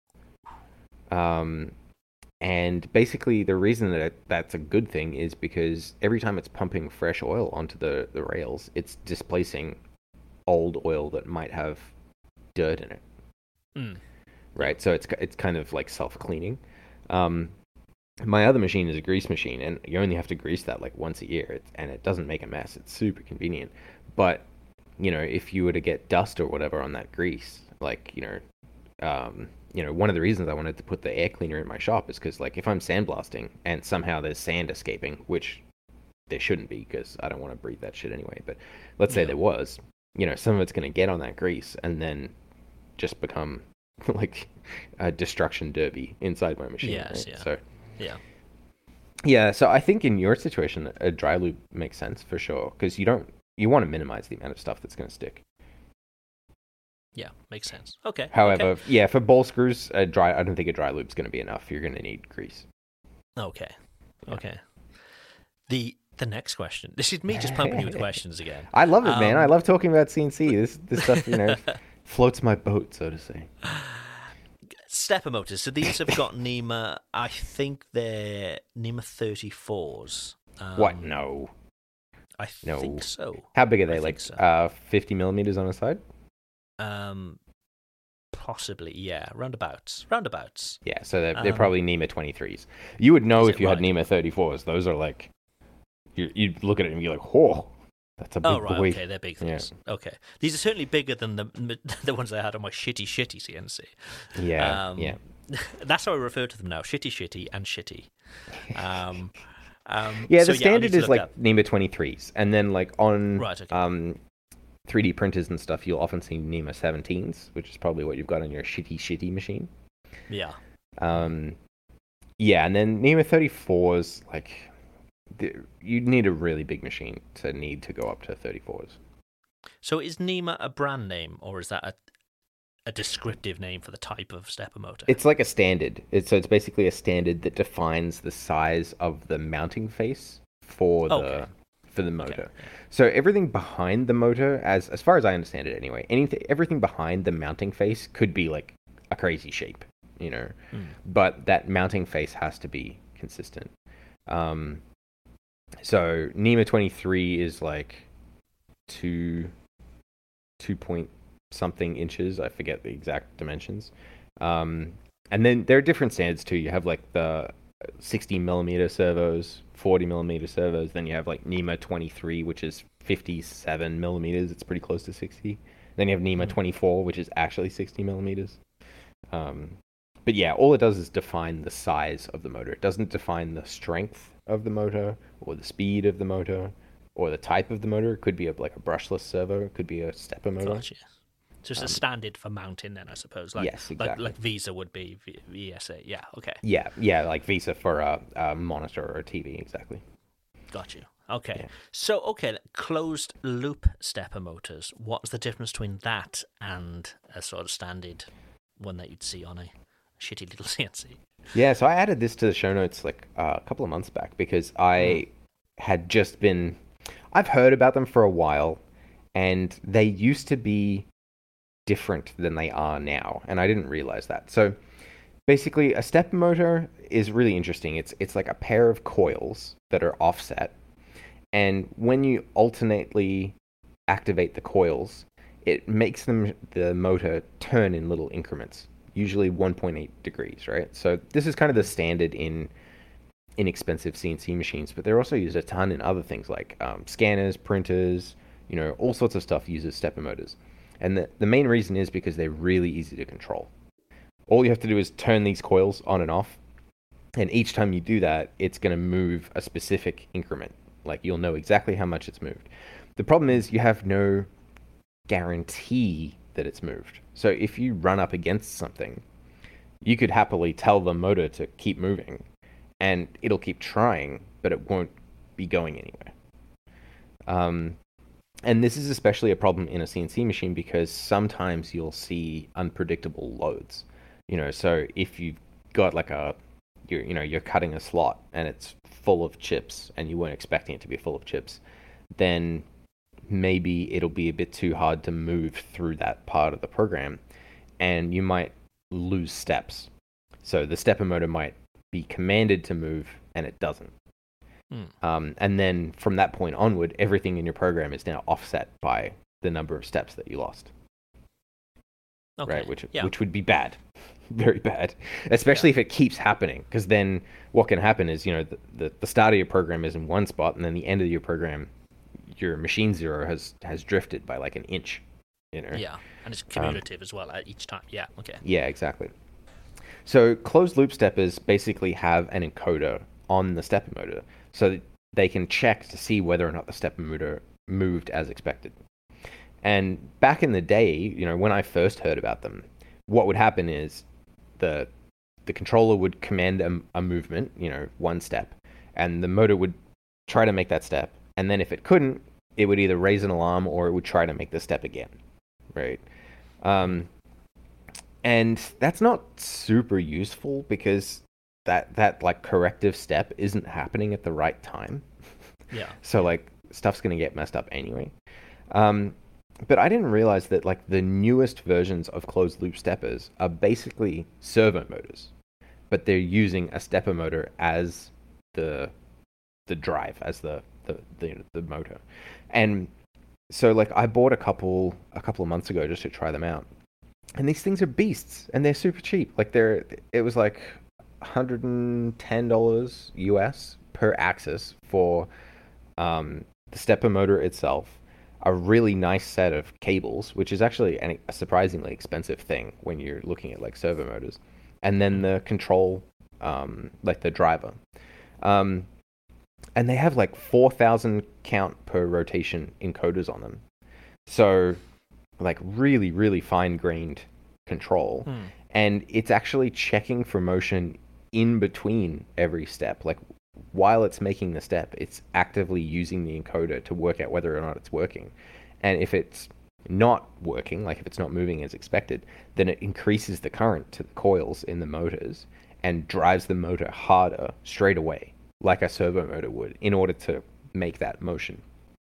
Um, and basically the reason that it, that's a good thing is because every time it's pumping fresh oil onto the, the rails, it's displacing old oil that might have dirt in it, mm. right? So it's it's kind of like self-cleaning. Um, my other machine is a grease machine, and you only have to grease that like once a year, it's, and it doesn't make a mess. It's super convenient. But you know, if you were to get dust or whatever on that grease, like you know, um, you know, one of the reasons I wanted to put the air cleaner in my shop is because like if I'm sandblasting and somehow there's sand escaping, which there shouldn't be because I don't want to breathe that shit anyway. But let's say yeah. there was, you know, some of it's going to get on that grease and then just become like a destruction derby inside my machine. Yes, right? yeah. So, yeah. Yeah, so I think in your situation, a dry lube makes sense for sure because you don't, you want to minimize the amount of stuff that's going to stick. Yeah, makes sense. Okay. However, okay. yeah, for ball screws, a dry, I don't think a dry lube is going to be enough. You're going to need grease. Okay. Okay. The the next question. This is me just pumping you with questions again. I love it, um, man. I love talking about C N C. This this stuff, you know, floats my boat, so to say. stepper motors. So these have got NEMA. I think they're NEMA thirty-fours. Um, What? No. I No. think so. How big are I they? think Like so. uh, fifty millimeters on a side? Um, possibly, yeah. Roundabouts. Roundabouts. Yeah, so they're, they're Um, probably NEMA twenty-threes. You would know Is if it you had right? NEMA thirty-fours. Those are like, you, you'd look at it and be like, whoa, that's a big Oh, right. boy. Okay, they're big Yeah. things. Okay. These are certainly bigger than the the ones I had on my shitty, shitty C N C. Yeah, Um, yeah. That's how I refer to them now. Shitty, shitty, and shitty. Um, um, Yeah, so, the I standard need to is look like up- NEMA twenty-threes. And then like on Right, okay. um, three D printers and stuff, you'll often see NEMA seventeens, which is probably what you've got on your shitty, shitty machine. Yeah. Um, yeah, and then NEMA thirty-fours, like, the, you'd need a really big machine to need to go up to thirty-fours. So is NEMA a brand name, or is that a, a descriptive name for the type of stepper motor? It's like a standard. It's, so it's basically a standard that defines the size of the mounting face for the Okay. for the motor. Okay, yeah. So everything behind the motor, as as far as I understand it anyway, anything everything behind the mounting face could be like a crazy shape, you know. Mm. But that mounting face has to be consistent. Um, so NEMA twenty-three is like two two point something inches. I forget the exact dimensions. Um, and then there are different standards too. You have like the sixty millimeter servos, forty millimeter servos. Then you have like NEMA twenty-three, which is fifty-seven millimeters. It's pretty close to sixty. Then you have NEMA twenty-four, which is actually sixty millimeters. Um, but yeah, all it does is define the size of the motor. It doesn't define the strength of the motor or the speed of the motor or the type of the motor. It could be a, like a brushless servo. It could be a stepper motor. Gotcha. Just a standard for mounting, then I suppose. Like, yes, Like, exactly. like Visa would be v- V S A. Yeah. Okay. Yeah, yeah, like Visa for a, a monitor or a T V, exactly. Got you. Okay. Yeah. So, okay, closed loop stepper motors. What's the difference between that and a sort of standard one that you'd see on a shitty little C N C? Yeah, so I added this to the show notes like uh, a couple of months back because I had just been, I've heard about them for a while, and they used to be different than they are now, and I didn't realize that. So basically, a stepper motor is really interesting. It's it's like a pair of coils that are offset, and when you alternately activate the coils, it makes them the motor turn in little increments, usually one point eight degrees, right? So this is kind of the standard in inexpensive C N C machines, but they're also used a ton in other things like um, scanners, printers, you know, all sorts of stuff uses stepper motors. And the, the main reason is because they're really easy to control. All you have to do is turn these coils on and off, and each time you do that, it's going to move a specific increment. Like, you'll know exactly how much it's moved. The problem is you have no guarantee that it's moved. So if you run up against something, you could happily tell the motor to keep moving, and it'll keep trying, but it won't be going anywhere. Um, and this is especially a problem in a C N C machine because sometimes you'll see unpredictable loads. You know, so if you've got like a, you're, you know, you're cutting a slot and it's full of chips and you weren't expecting it to be full of chips, then maybe it'll be a bit too hard to move through that part of the program, and you might lose steps. So the stepper motor might be commanded to move and it doesn't. Hmm. Um, and then from that point onward, everything in your program is now offset by the number of steps that you lost. Okay. Right, which yeah. which would be bad, very bad, especially Yeah. if it keeps happening. Because then what can happen is, you know, the, the the start of your program is in one spot, and then the end of your program, your machine zero has has drifted by like an inch. You know. Yeah, and it's cumulative as well at each time. Yeah. Okay. Yeah, exactly. So closed loop steppers basically have an encoder on the stepper motor, so that they can check to see whether or not the stepper motor moved as expected. And back in the day, you know, when I first heard about them, what would happen is the the controller would command a, a movement, you know, one step, and the motor would try to make that step, and then if it couldn't, it would either raise an alarm or it would try to make the step again, right? Um, and that's not super useful because that that like corrective step isn't happening at the right time. Yeah. So like stuff's gonna get messed up anyway. Um, but I didn't realize that like the newest versions of closed loop steppers are basically servo motors, but they're using a stepper motor as the the drive, as the the the, the motor. And so like I bought a couple a couple of months ago just to try them out. And these things are beasts, and they're super cheap. Like they're it was like one hundred ten dollars U S per axis for um, the stepper motor itself, a really nice set of cables, which is actually an, a surprisingly expensive thing when you're looking at like servo motors, and then the control, um, like the driver. Um, and they have like four thousand count per rotation encoders on them. So like really, really fine-grained control. Hmm. And it's actually checking for motion in between every step. Like while it's making the step, it's actively using the encoder to work out whether or not it's working. And if it's not working, like if it's not moving as expected, then it increases the current to the coils in the motors and drives the motor harder straight away, like a servo motor would, in order to make that motion.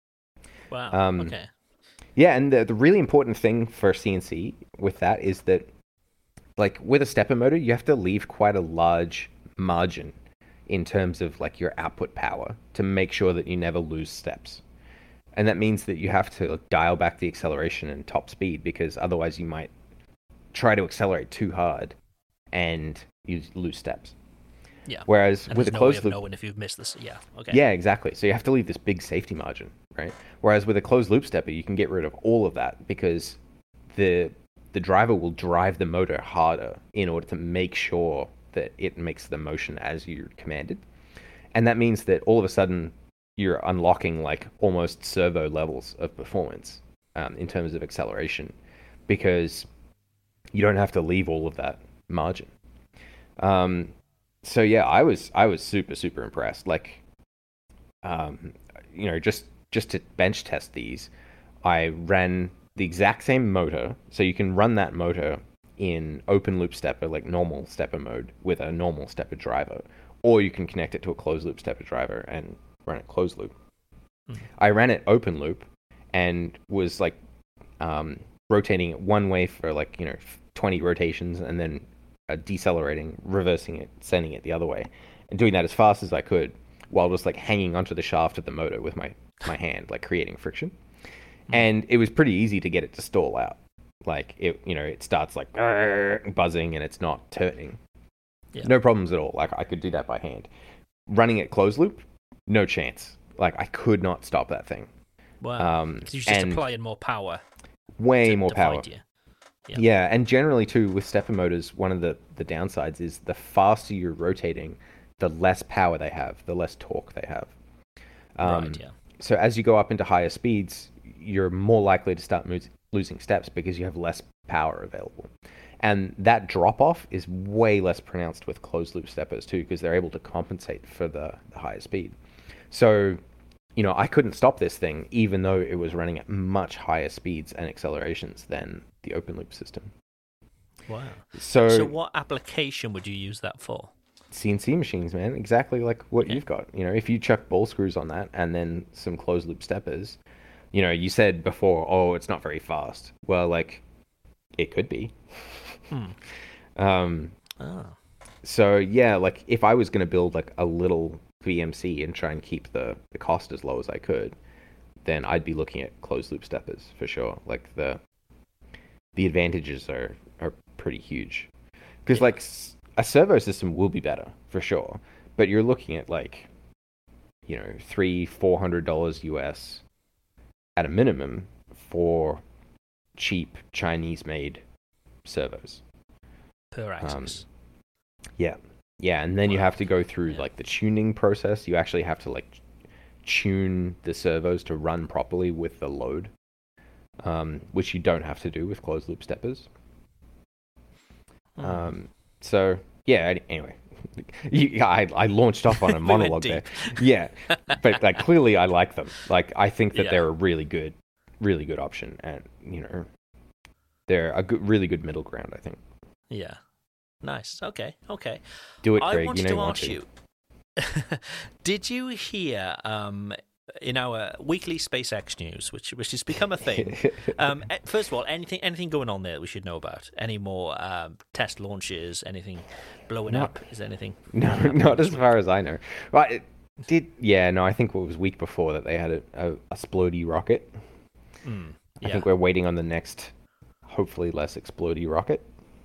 Wow. Um, okay. Yeah, and the, the really important thing for C N C with that is that, like with a stepper motor, you have to leave quite a large margin in terms of like your output power to make sure that you never lose steps. And that means that you have to dial back the acceleration and top speed, because otherwise you might try to accelerate too hard and you lose steps. Yeah. Whereas and with a no closed way of loop, knowing if you've missed this. Yeah. Okay. yeah, exactly. So you have to leave this big safety margin, right? Whereas with a closed loop stepper, you can get rid of all of that because the the driver will drive the motor harder in order to make sure that it makes the motion as you're commanded. And that means that all of a sudden you're unlocking like almost servo levels of performance um, in terms of acceleration, because you don't have to leave all of that margin. Um, so yeah, I was I was super super impressed. Like, um, you know, just just to bench test these, I ran the exact same motor. So you can run that motor in open loop stepper, like normal stepper mode, with a normal stepper driver, or you can connect it to a closed loop stepper driver and run it closed loop. Mm-hmm. I ran it open loop and was like um, rotating it one way for like, you know, twenty rotations, and then uh, decelerating, reversing it, sending it the other way, and doing that as fast as I could while just like hanging onto the shaft of the motor with my, my hand, like creating friction. Mm-hmm. And it was pretty easy to get it to stall out. Like it, you know, it starts like buzzing and it's not turning. Yeah. No problems at all. Like I could do that by hand. Running it closed loop, no chance. Like I could not stop that thing. Wow. Um, so you're just applying more power. Way to, more to power. Yeah. yeah, and generally too with stepper motors, one of the, the downsides is the faster you're rotating, the less power they have, the less torque they have. Um, right, yeah. So as you go up into higher speeds, you're more likely to start mo- losing steps because you have less power available. And that drop-off is way less pronounced with closed-loop steppers, too, because they're able to compensate for the, the higher speed. So, you know, I couldn't stop this thing, even though it was running at much higher speeds and accelerations than the open-loop system. Wow. So, so what application would you use that for? C N C machines, man. Exactly like what okay. you've got. You know, if you chuck ball screws on that and then some closed-loop steppers, you know, you said before, oh, it's not very fast. Well, like, it could be. Hmm. Um, oh. So yeah, like if I was going to build like a little V M C and try and keep the, the cost as low as I could, then I'd be looking at closed loop steppers for sure. Like the the advantages are, are pretty huge. Because yeah. like a servo system will be better for sure, but you're looking at like, you know, three, four hundred dollars U S at a minimum for cheap Chinese-made servos per axis. Um, yeah, yeah, and then wow. you have to go through yeah. like the tuning process. You actually have to like tune the servos to run properly with the load, um, which you don't have to do with closed loop steppers. Mm. Um, so yeah. Anyway, you, I I launched off on a monologue there. Yeah, but like clearly I like them. Like I think that yeah. they're a really good, really good option, and you know. They're a good, really good middle ground, I think. Yeah. Nice. Okay. Okay. Do it, Craig. I wanted you know to you ask you, did you hear um, in our weekly SpaceX news, which which has become a thing. Um, eh, first of all, anything anything going on there that we should know about? Any more um, test launches? Anything blowing Not- up? Is there anything? No, not as far as I know. Right? It did yeah? No, I think it was week before that they had a, a, a splody rocket. Mm, I yeah. think we're waiting on the next, hopefully less explodey rocket.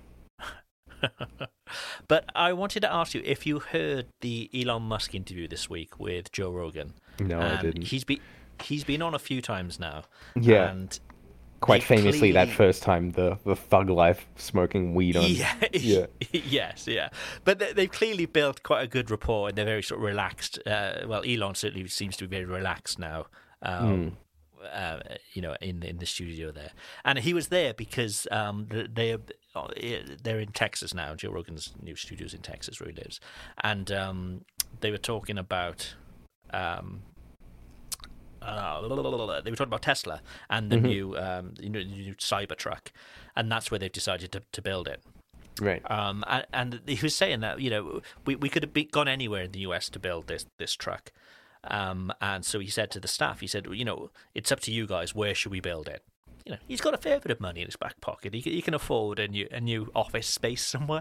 But I wanted to ask you if you heard the Elon Musk interview this week with Joe Rogan. No, I And didn't. He's been he's been on a few times now. Yeah. And Quite they famously, that clearly- first time, the, the thug life smoking weed on. Yeah, Yeah. yes, yeah. But they, they've clearly built quite a good rapport, and they're very sort of relaxed. Uh, well, Elon certainly seems to be very relaxed now. Um, uh, you know, in in the studio there, and he was there because um, they they're in Texas now. Joe Rogan's new studio's in Texas, where he lives, and um, they were talking about. Um, Uh, they were talking about Tesla and the Mhm. new, um, you know, the new Cybertruck, and that's where they've decided to, to build it. Right. Um, and, and he was saying that you know we we could have been, gone anywhere in the U S to build this this truck, um, and so he said to the staff, he said, you know, it's up to you guys. Where should we build it? You know, he's got a fair bit of money in his back pocket. He, he can afford a new a new office space somewhere.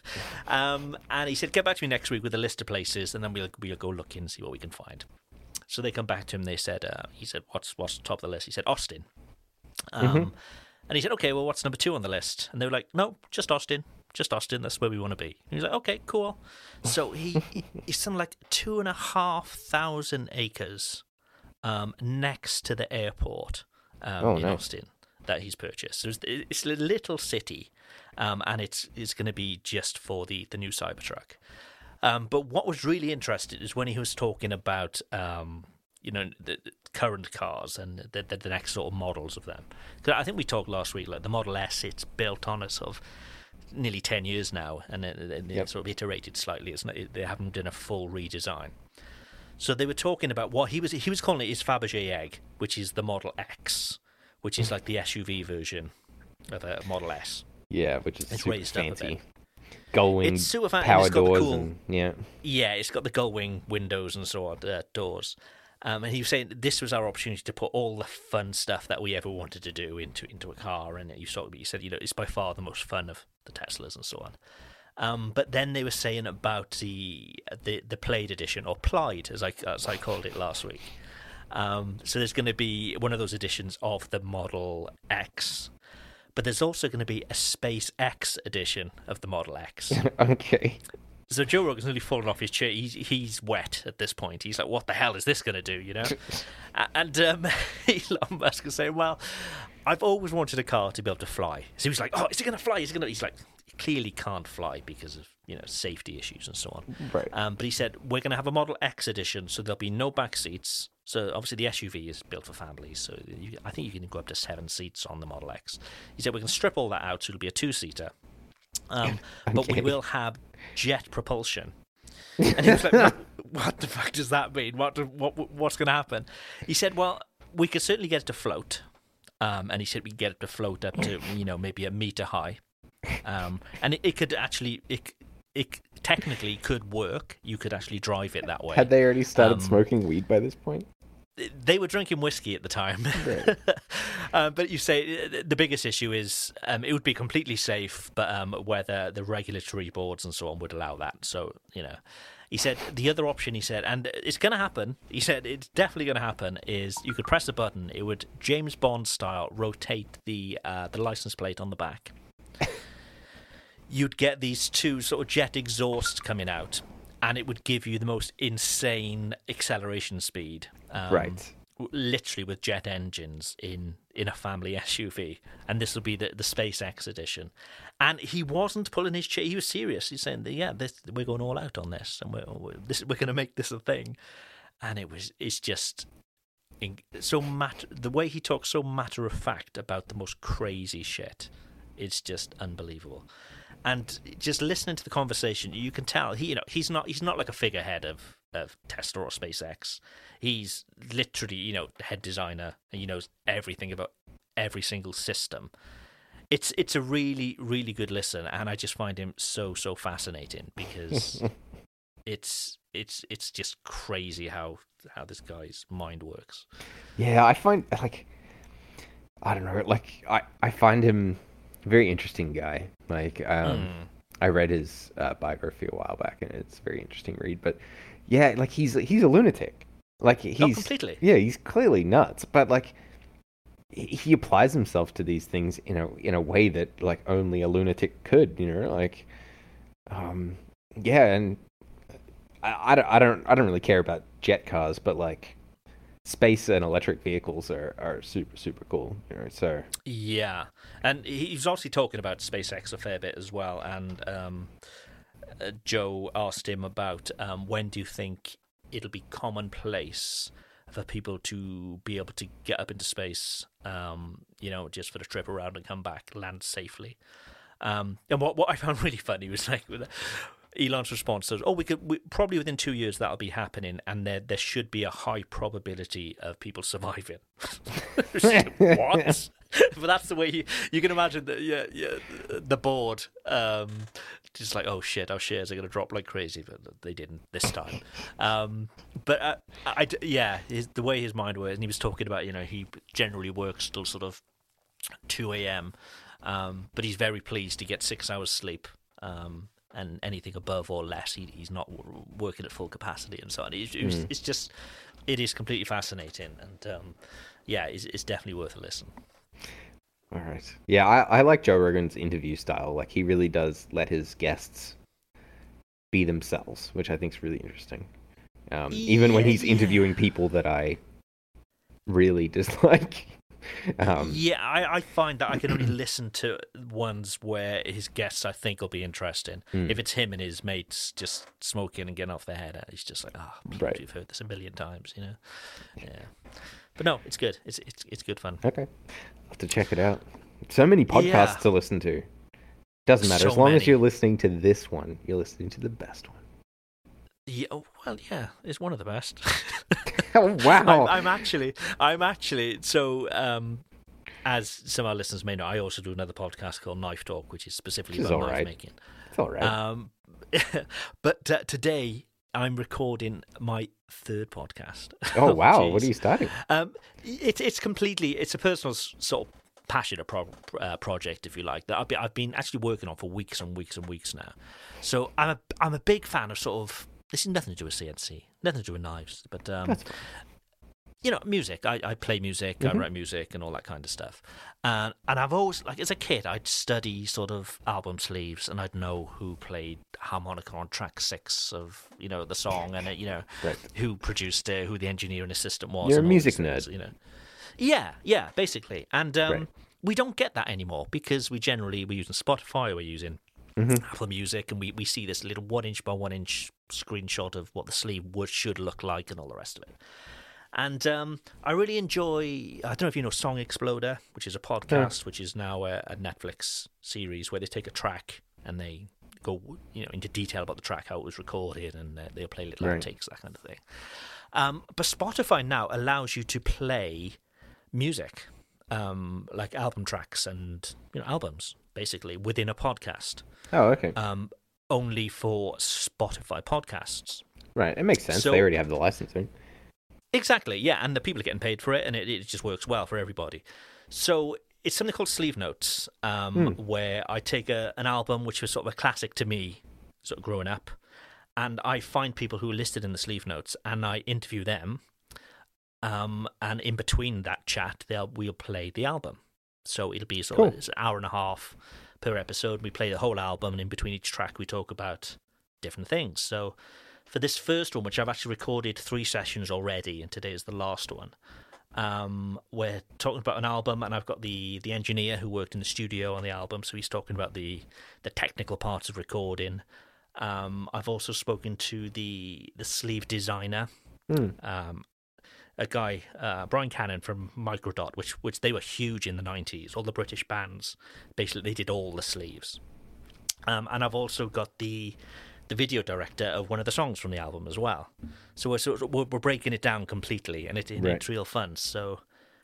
um, and he said, get back to me next week with a list of places, and then we'll we'll go look in and see what we can find. So they come back to him. They said, uh, he said, what's what's top of the list? He said, Austin. Um, Mhm. And he said, okay, well, what's number two on the list? And they were like, no, just Austin, just Austin. That's where we want to be. And he's like, okay, cool. So he he's something like two and a half thousand acres um, next to the airport um, Oh, in nice. Austin that he's purchased. So it's, it's a little city, um, and it's it's going to be just for the the new Cybertruck. Um, but what was really interesting is when he was talking about, um, you know, the, the current cars and the, the, the next sort of models of them. 'Cause I think we talked last week, like the Model S, it's built on a sort of nearly ten years now, and it, it, Yep. it's sort of iterated slightly. It's not, they haven't done a full redesign. So they were talking about what he was he was calling it his Fabergé egg, which is the Model X, which is like the S U V version of a Model S. Yeah, which is It's super raised up a fancy. bit. Gullwing It's super fancy. power It's got the doors cool- and yeah. Yeah, it's got the gull-wing windows and so on, uh, doors. Um, and he was saying this was our opportunity to put all the fun stuff that we ever wanted to do into into a car. And you saw, you said, you know, it's by far the most fun of the Teslas and so on. Um, but then they were saying about the the the Plaid edition, or Plaid as I as I called it last week. Um, so there's going to be one of those editions of the Model X. But there's also going to be a SpaceX edition of the Model X. Okay. So Joe Rogan's nearly fallen off his chair. He's, he's wet at this point. He's like, what the hell is this going to do, you know? A- and um, Elon Musk is saying, well, I've always wanted a car to be able to fly. So he was like, oh, is it going to fly? Is it going to... He's like, he clearly can't fly because of, you know, safety issues and so on. Right. Um, but he said, we're going to have a Model X edition, so there'll be no back seats. So obviously the S U V is built for families, so you, I think you can go up to seven seats on the Model X. He said, we can strip all that out, so it'll be a two-seater. Um, But we Okay. will have jet propulsion. And he was like, what, what the fuck does that mean? What do- what what's going to happen? He said, well, we could certainly get it to float. Um, and he said we could get it to float up to, you know, maybe a meter high. Um, and it, it could actually, it, it technically could work. You could actually drive it that way. Had they already started Um, smoking weed by this point? They were drinking whiskey at the time. Right. uh, but you say uh, the biggest issue is um, it would be completely safe, but um, whether the regulatory boards and so on would allow that. So, you know, he said the other option, he said, and it's going to happen, he said it's definitely going to happen, is you could press a button, it would James Bond style rotate the uh, the license plate on the back. You'd get these two sort of jet exhausts coming out, and it would give you the most insane acceleration speed. Um, Right. Literally with jet engines in, in a family S U V. And this will be the, the SpaceX edition. And he wasn't pulling his chair. He was serious. He's saying, that, yeah, this, we're going all out on this, and we're, we're, this, we're going to make this a thing. And it was it's just in, so matter, the way he talks so matter of fact about the most crazy shit. It's just unbelievable. And just listening to the conversation, you can tell he, you know, he's not he's not like a figurehead of, of Tesla or SpaceX. He's literally, you know, the head designer, and he knows everything about every single system. It's it's a really really good listen, and I just find him so so fascinating because it's it's it's just crazy how how this guy's mind works. Yeah, I find like I don't know, like I I find him a very interesting guy. Like um, Mm. I read his uh, biography a while back, and it's a very interesting read. But yeah, like he's he's a lunatic. Like he's Oh, completely. Yeah, he's clearly nuts. But like he he applies himself to these things in a in a way that like only a lunatic could. You know, like um yeah, and I, I don't I don't I don't really care about jet cars, but like space and electric vehicles are, are super super cool. You know, so Yeah, and he's obviously talking about SpaceX a fair bit as well. And um, uh, Joe asked him about um, when do you think it'll be commonplace for people to be able to get up into space, um, you know, just for the trip around and come back, land safely. Um, and what what I found really funny was like Elon's response was, "Oh, we could we, probably within two years that'll be happening, and there there should be a high probability of people surviving." What? But that's the way you, you can imagine that. Yeah, yeah, the board, um, just like, oh shit, our shares are going to drop like crazy, but they didn't this time. Um, but uh, I, yeah, his, the way his mind works, and he was talking about, you know, he generally works till sort of two a.m. Um, but he's very pleased to get six hours sleep. Um, and anything above or less, he, he's not w- working at full capacity and so on. It's, it's, Mm. it's just, it is completely fascinating, and um, yeah, it's, it's definitely worth a listen. all right, yeah, I, I like Joe Rogan's interview style. Like he really does let his guests be themselves, which I think is really interesting. Um, even when Yeah, he's yeah. interviewing people that I really dislike. Um, Yeah, I, I find that I can only listen to ones where his guests I think will be interesting. Mm. If it's him and his mates just smoking and getting off their head, he's just like, ah, oh, Right. you've heard this a million times, you know? Yeah. But no, it's good. It's it's it's good fun. Okay, I'll have to check it out. So many podcasts Yeah. to listen to. Doesn't matter. So As long as many. you're listening to this one, you're listening to the best one. Yeah, oh, well, yeah, it's one of the best. Oh, wow. I'm, I'm actually, I'm actually, so um, as some of our listeners may know, I also do another podcast called Knife Talk, which is specifically Which is about all knife right. making. It's all right. Um, but uh, today I'm recording my third podcast. oh, wow. What jeez. are you starting? Um, it's it's completely it's a personal s- sort of passionate pro- uh, project, if you like, that I've been, I've been actually working on for weeks and weeks and weeks now. So I'm a I'm a big fan of sort of, this is nothing to do with C N C, nothing to do with knives, but um, That's fine. you know, music. I, I play music, I Mhm. write music, and all that kind of stuff. And and I've always, like, as a kid, I'd study sort of album sleeves, and I'd know who played harmonica on track six of, you know, the song, and uh, you know, Right. who produced it, who the engineer and assistant was. You're a and all music these things, nerd. you know. Yeah, yeah, basically. And um, Right. we don't get that anymore because we generally we're using Spotify, we're using Mhm. Apple Music, and we, we see this little one inch by one inch screenshot of what the sleeve would should look like and all the rest of it. And um, I really enjoy, I don't know if you know Song Exploder, which is a podcast, which is now a, a Netflix series where they take a track and they go, you know, into detail about the track, how it was recorded, and uh, they'll play little Right. outtakes, that kind of thing. Um, but Spotify now allows you to play music, um, like album tracks and, you know, albums, basically, within a podcast, Oh, okay. um, only for Spotify podcasts. right. It makes sense. so- They already have the licensing. Exactly, yeah, and the people are getting paid for it, and it, it just works well for everybody. So it's something called Sleeve Notes, um, Hmm. where I take a, an album which was sort of a classic to me, sort of growing up, and I find people who are listed in the Sleeve Notes, and I interview them, um, and in between that chat, they'll we'll play the album. So it'll be sort Cool. of it's an hour and a half per episode. We play the whole album, and in between each track, we talk about different things. So for this first one, which I've actually recorded three sessions already, and today is the last one, um, we're talking about an album, and I've got the the engineer who worked in the studio on the album, so he's talking about the the technical parts of recording. Um, I've also spoken to the the sleeve designer, Hmm. um, a guy, uh, Brian Cannon from Microdot, which which they were huge in the nineties. All the British bands, basically, they did all the sleeves. Um, and I've also got the the video director of one of the songs from the album as well. So we're sort of, we're, we're breaking it down completely, and it, and Right. it's real fun. So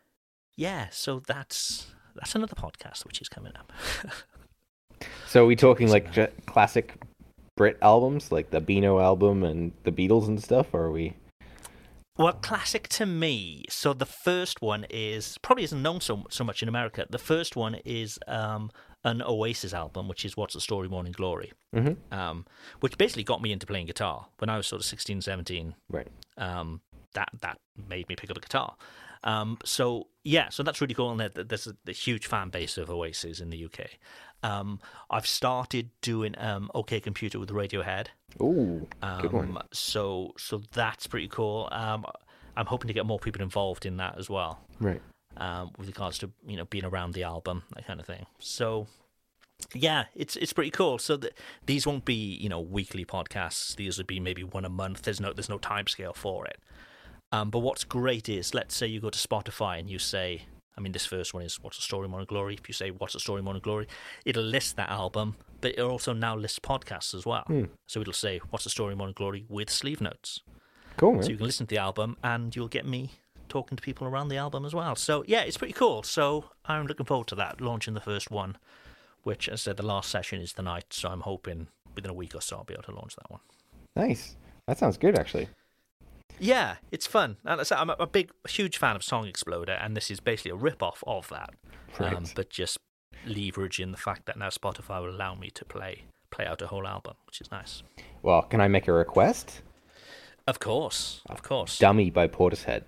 yeah, so that's that's another podcast which is coming up. So are we talking like j- classic Brit albums, like the Beano album and the Beatles and stuff, or are we? Well, classic to me. So the first one is probably isn't known so so much in America. The first one is um, an Oasis album, which is What's the Story, Morning Glory, Mm-hmm. um, which basically got me into playing guitar when I was sort of sixteen, seventeen. Right. Um, that that made me pick up a guitar. Um, so yeah, so that's really cool. And there- there's a, a huge fan base of Oasis in the U K. Um, I've started doing um, OK Computer with Radiohead. Ooh, good one. Um, so so that's pretty cool. Um, I'm hoping to get more people involved in that as well. Right. Um, with regards to you know being around the album, that kind of thing. So yeah, it's it's pretty cool. So th- these won't be you know weekly podcasts. These would be maybe one a month. There's no there's no time scale for it. Um, but what's great is, let's say you go to Spotify and you say, I mean, this first one is What's the Story, Morning Glory. If you say What's the Story, Morning Glory, it'll list that album, but it'll also now list podcasts as well. Hmm. So it'll say What's the Story, Morning Glory with sleeve notes. Cool, man. So you can listen to the album and you'll get me talking to people around the album as well. So yeah, it's pretty cool. So I'm looking forward to that, launching the first one, which, as I said, the last session is tonight. So I'm hoping within a week or so I'll be able to launch that one. Nice. That sounds good, actually. Yeah, it's fun. And I say I'm a, a big, huge fan of Song Exploder, and this is basically a rip-off of that, um, Right. but just leveraging the fact that now Spotify will allow me to play play out a whole album, which is nice. Well, can I make a request? Of course, of course. Dummy by Portishead.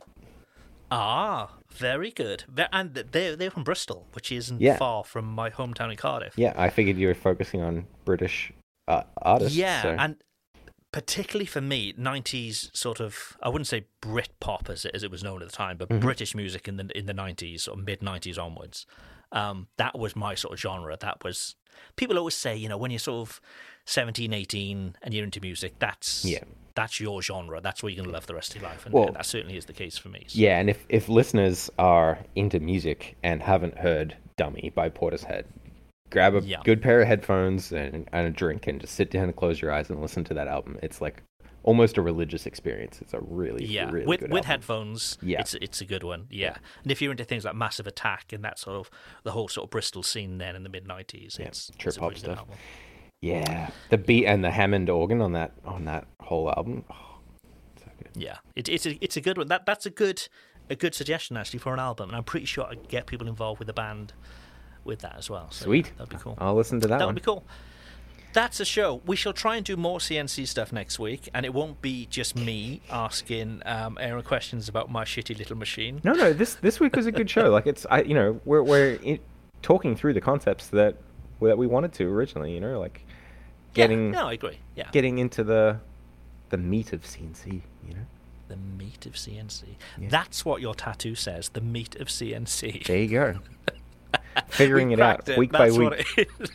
Ah, very good. They're, and they're, they're from Bristol, which isn't Yeah. far from my hometown in Cardiff. Yeah, I figured you were focusing on British uh, artists. Yeah, so- and particularly for me, nineties sort of, I wouldn't say Brit pop as it, as it was known at the time, but Mm-hmm. British music in the in the nineties or mid nineties onwards. Um, that was my sort of genre. That was, people always say, you know, when you're sort of seventeen, eighteen and you're into music, that's Yeah. that's your genre. That's what you're going to love the rest of your life. And Well- that certainly is the case for me. So. Yeah, and if, if listeners are into music and haven't heard Dummy by Portishead, grab a Yeah. good pair of headphones and, and a drink and just sit down and close your eyes and listen to that album. It's like almost a religious experience. It's a really, Yeah, really with good with album. headphones, Yeah. it's it's a good one. Yeah. and if you're into things like Massive Attack and that sort of the whole sort of Bristol scene then in the mid nineties, Yeah, it's trip it's a hop really good stuff. album. Yeah, the beat and the Hammond organ on that on that whole album. Oh, so good. Yeah, it, it's a it's a good one. That that's a good a good suggestion actually for an album, and I'm pretty sure I could get people involved with the band with that as well. So, Sweet. yeah, that'd be cool. I'll listen to that, That one. would be cool. That's a show. We shall try and do more C N C stuff next week, and it won't be just me asking um, Aaron questions about my shitty little machine. No, no. This this week was a good show. Like it's, I, you know, we're we're in, talking through the concepts that that we wanted to originally. You know, like getting Yeah, no, I agree. Yeah, getting into the the meat of C N C. You know, the meat of C N C. Yeah. That's what your tattoo says. The meat of C N C. there you go. Figuring We it out cracked it. week That's by what week. it is.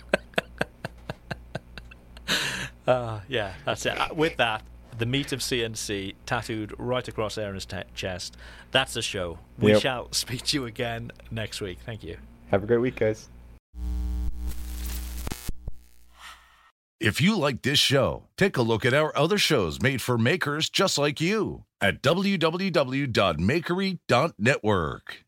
uh, yeah, that's it. Uh, With that, the meat of C N C tattooed right across Aaron's t- chest. That's the show. We Yep. shall speak to you again next week. Thank you. Have a great week, guys. If you like this show, take a look at our other shows made for makers just like you at w w w dot makery dot network.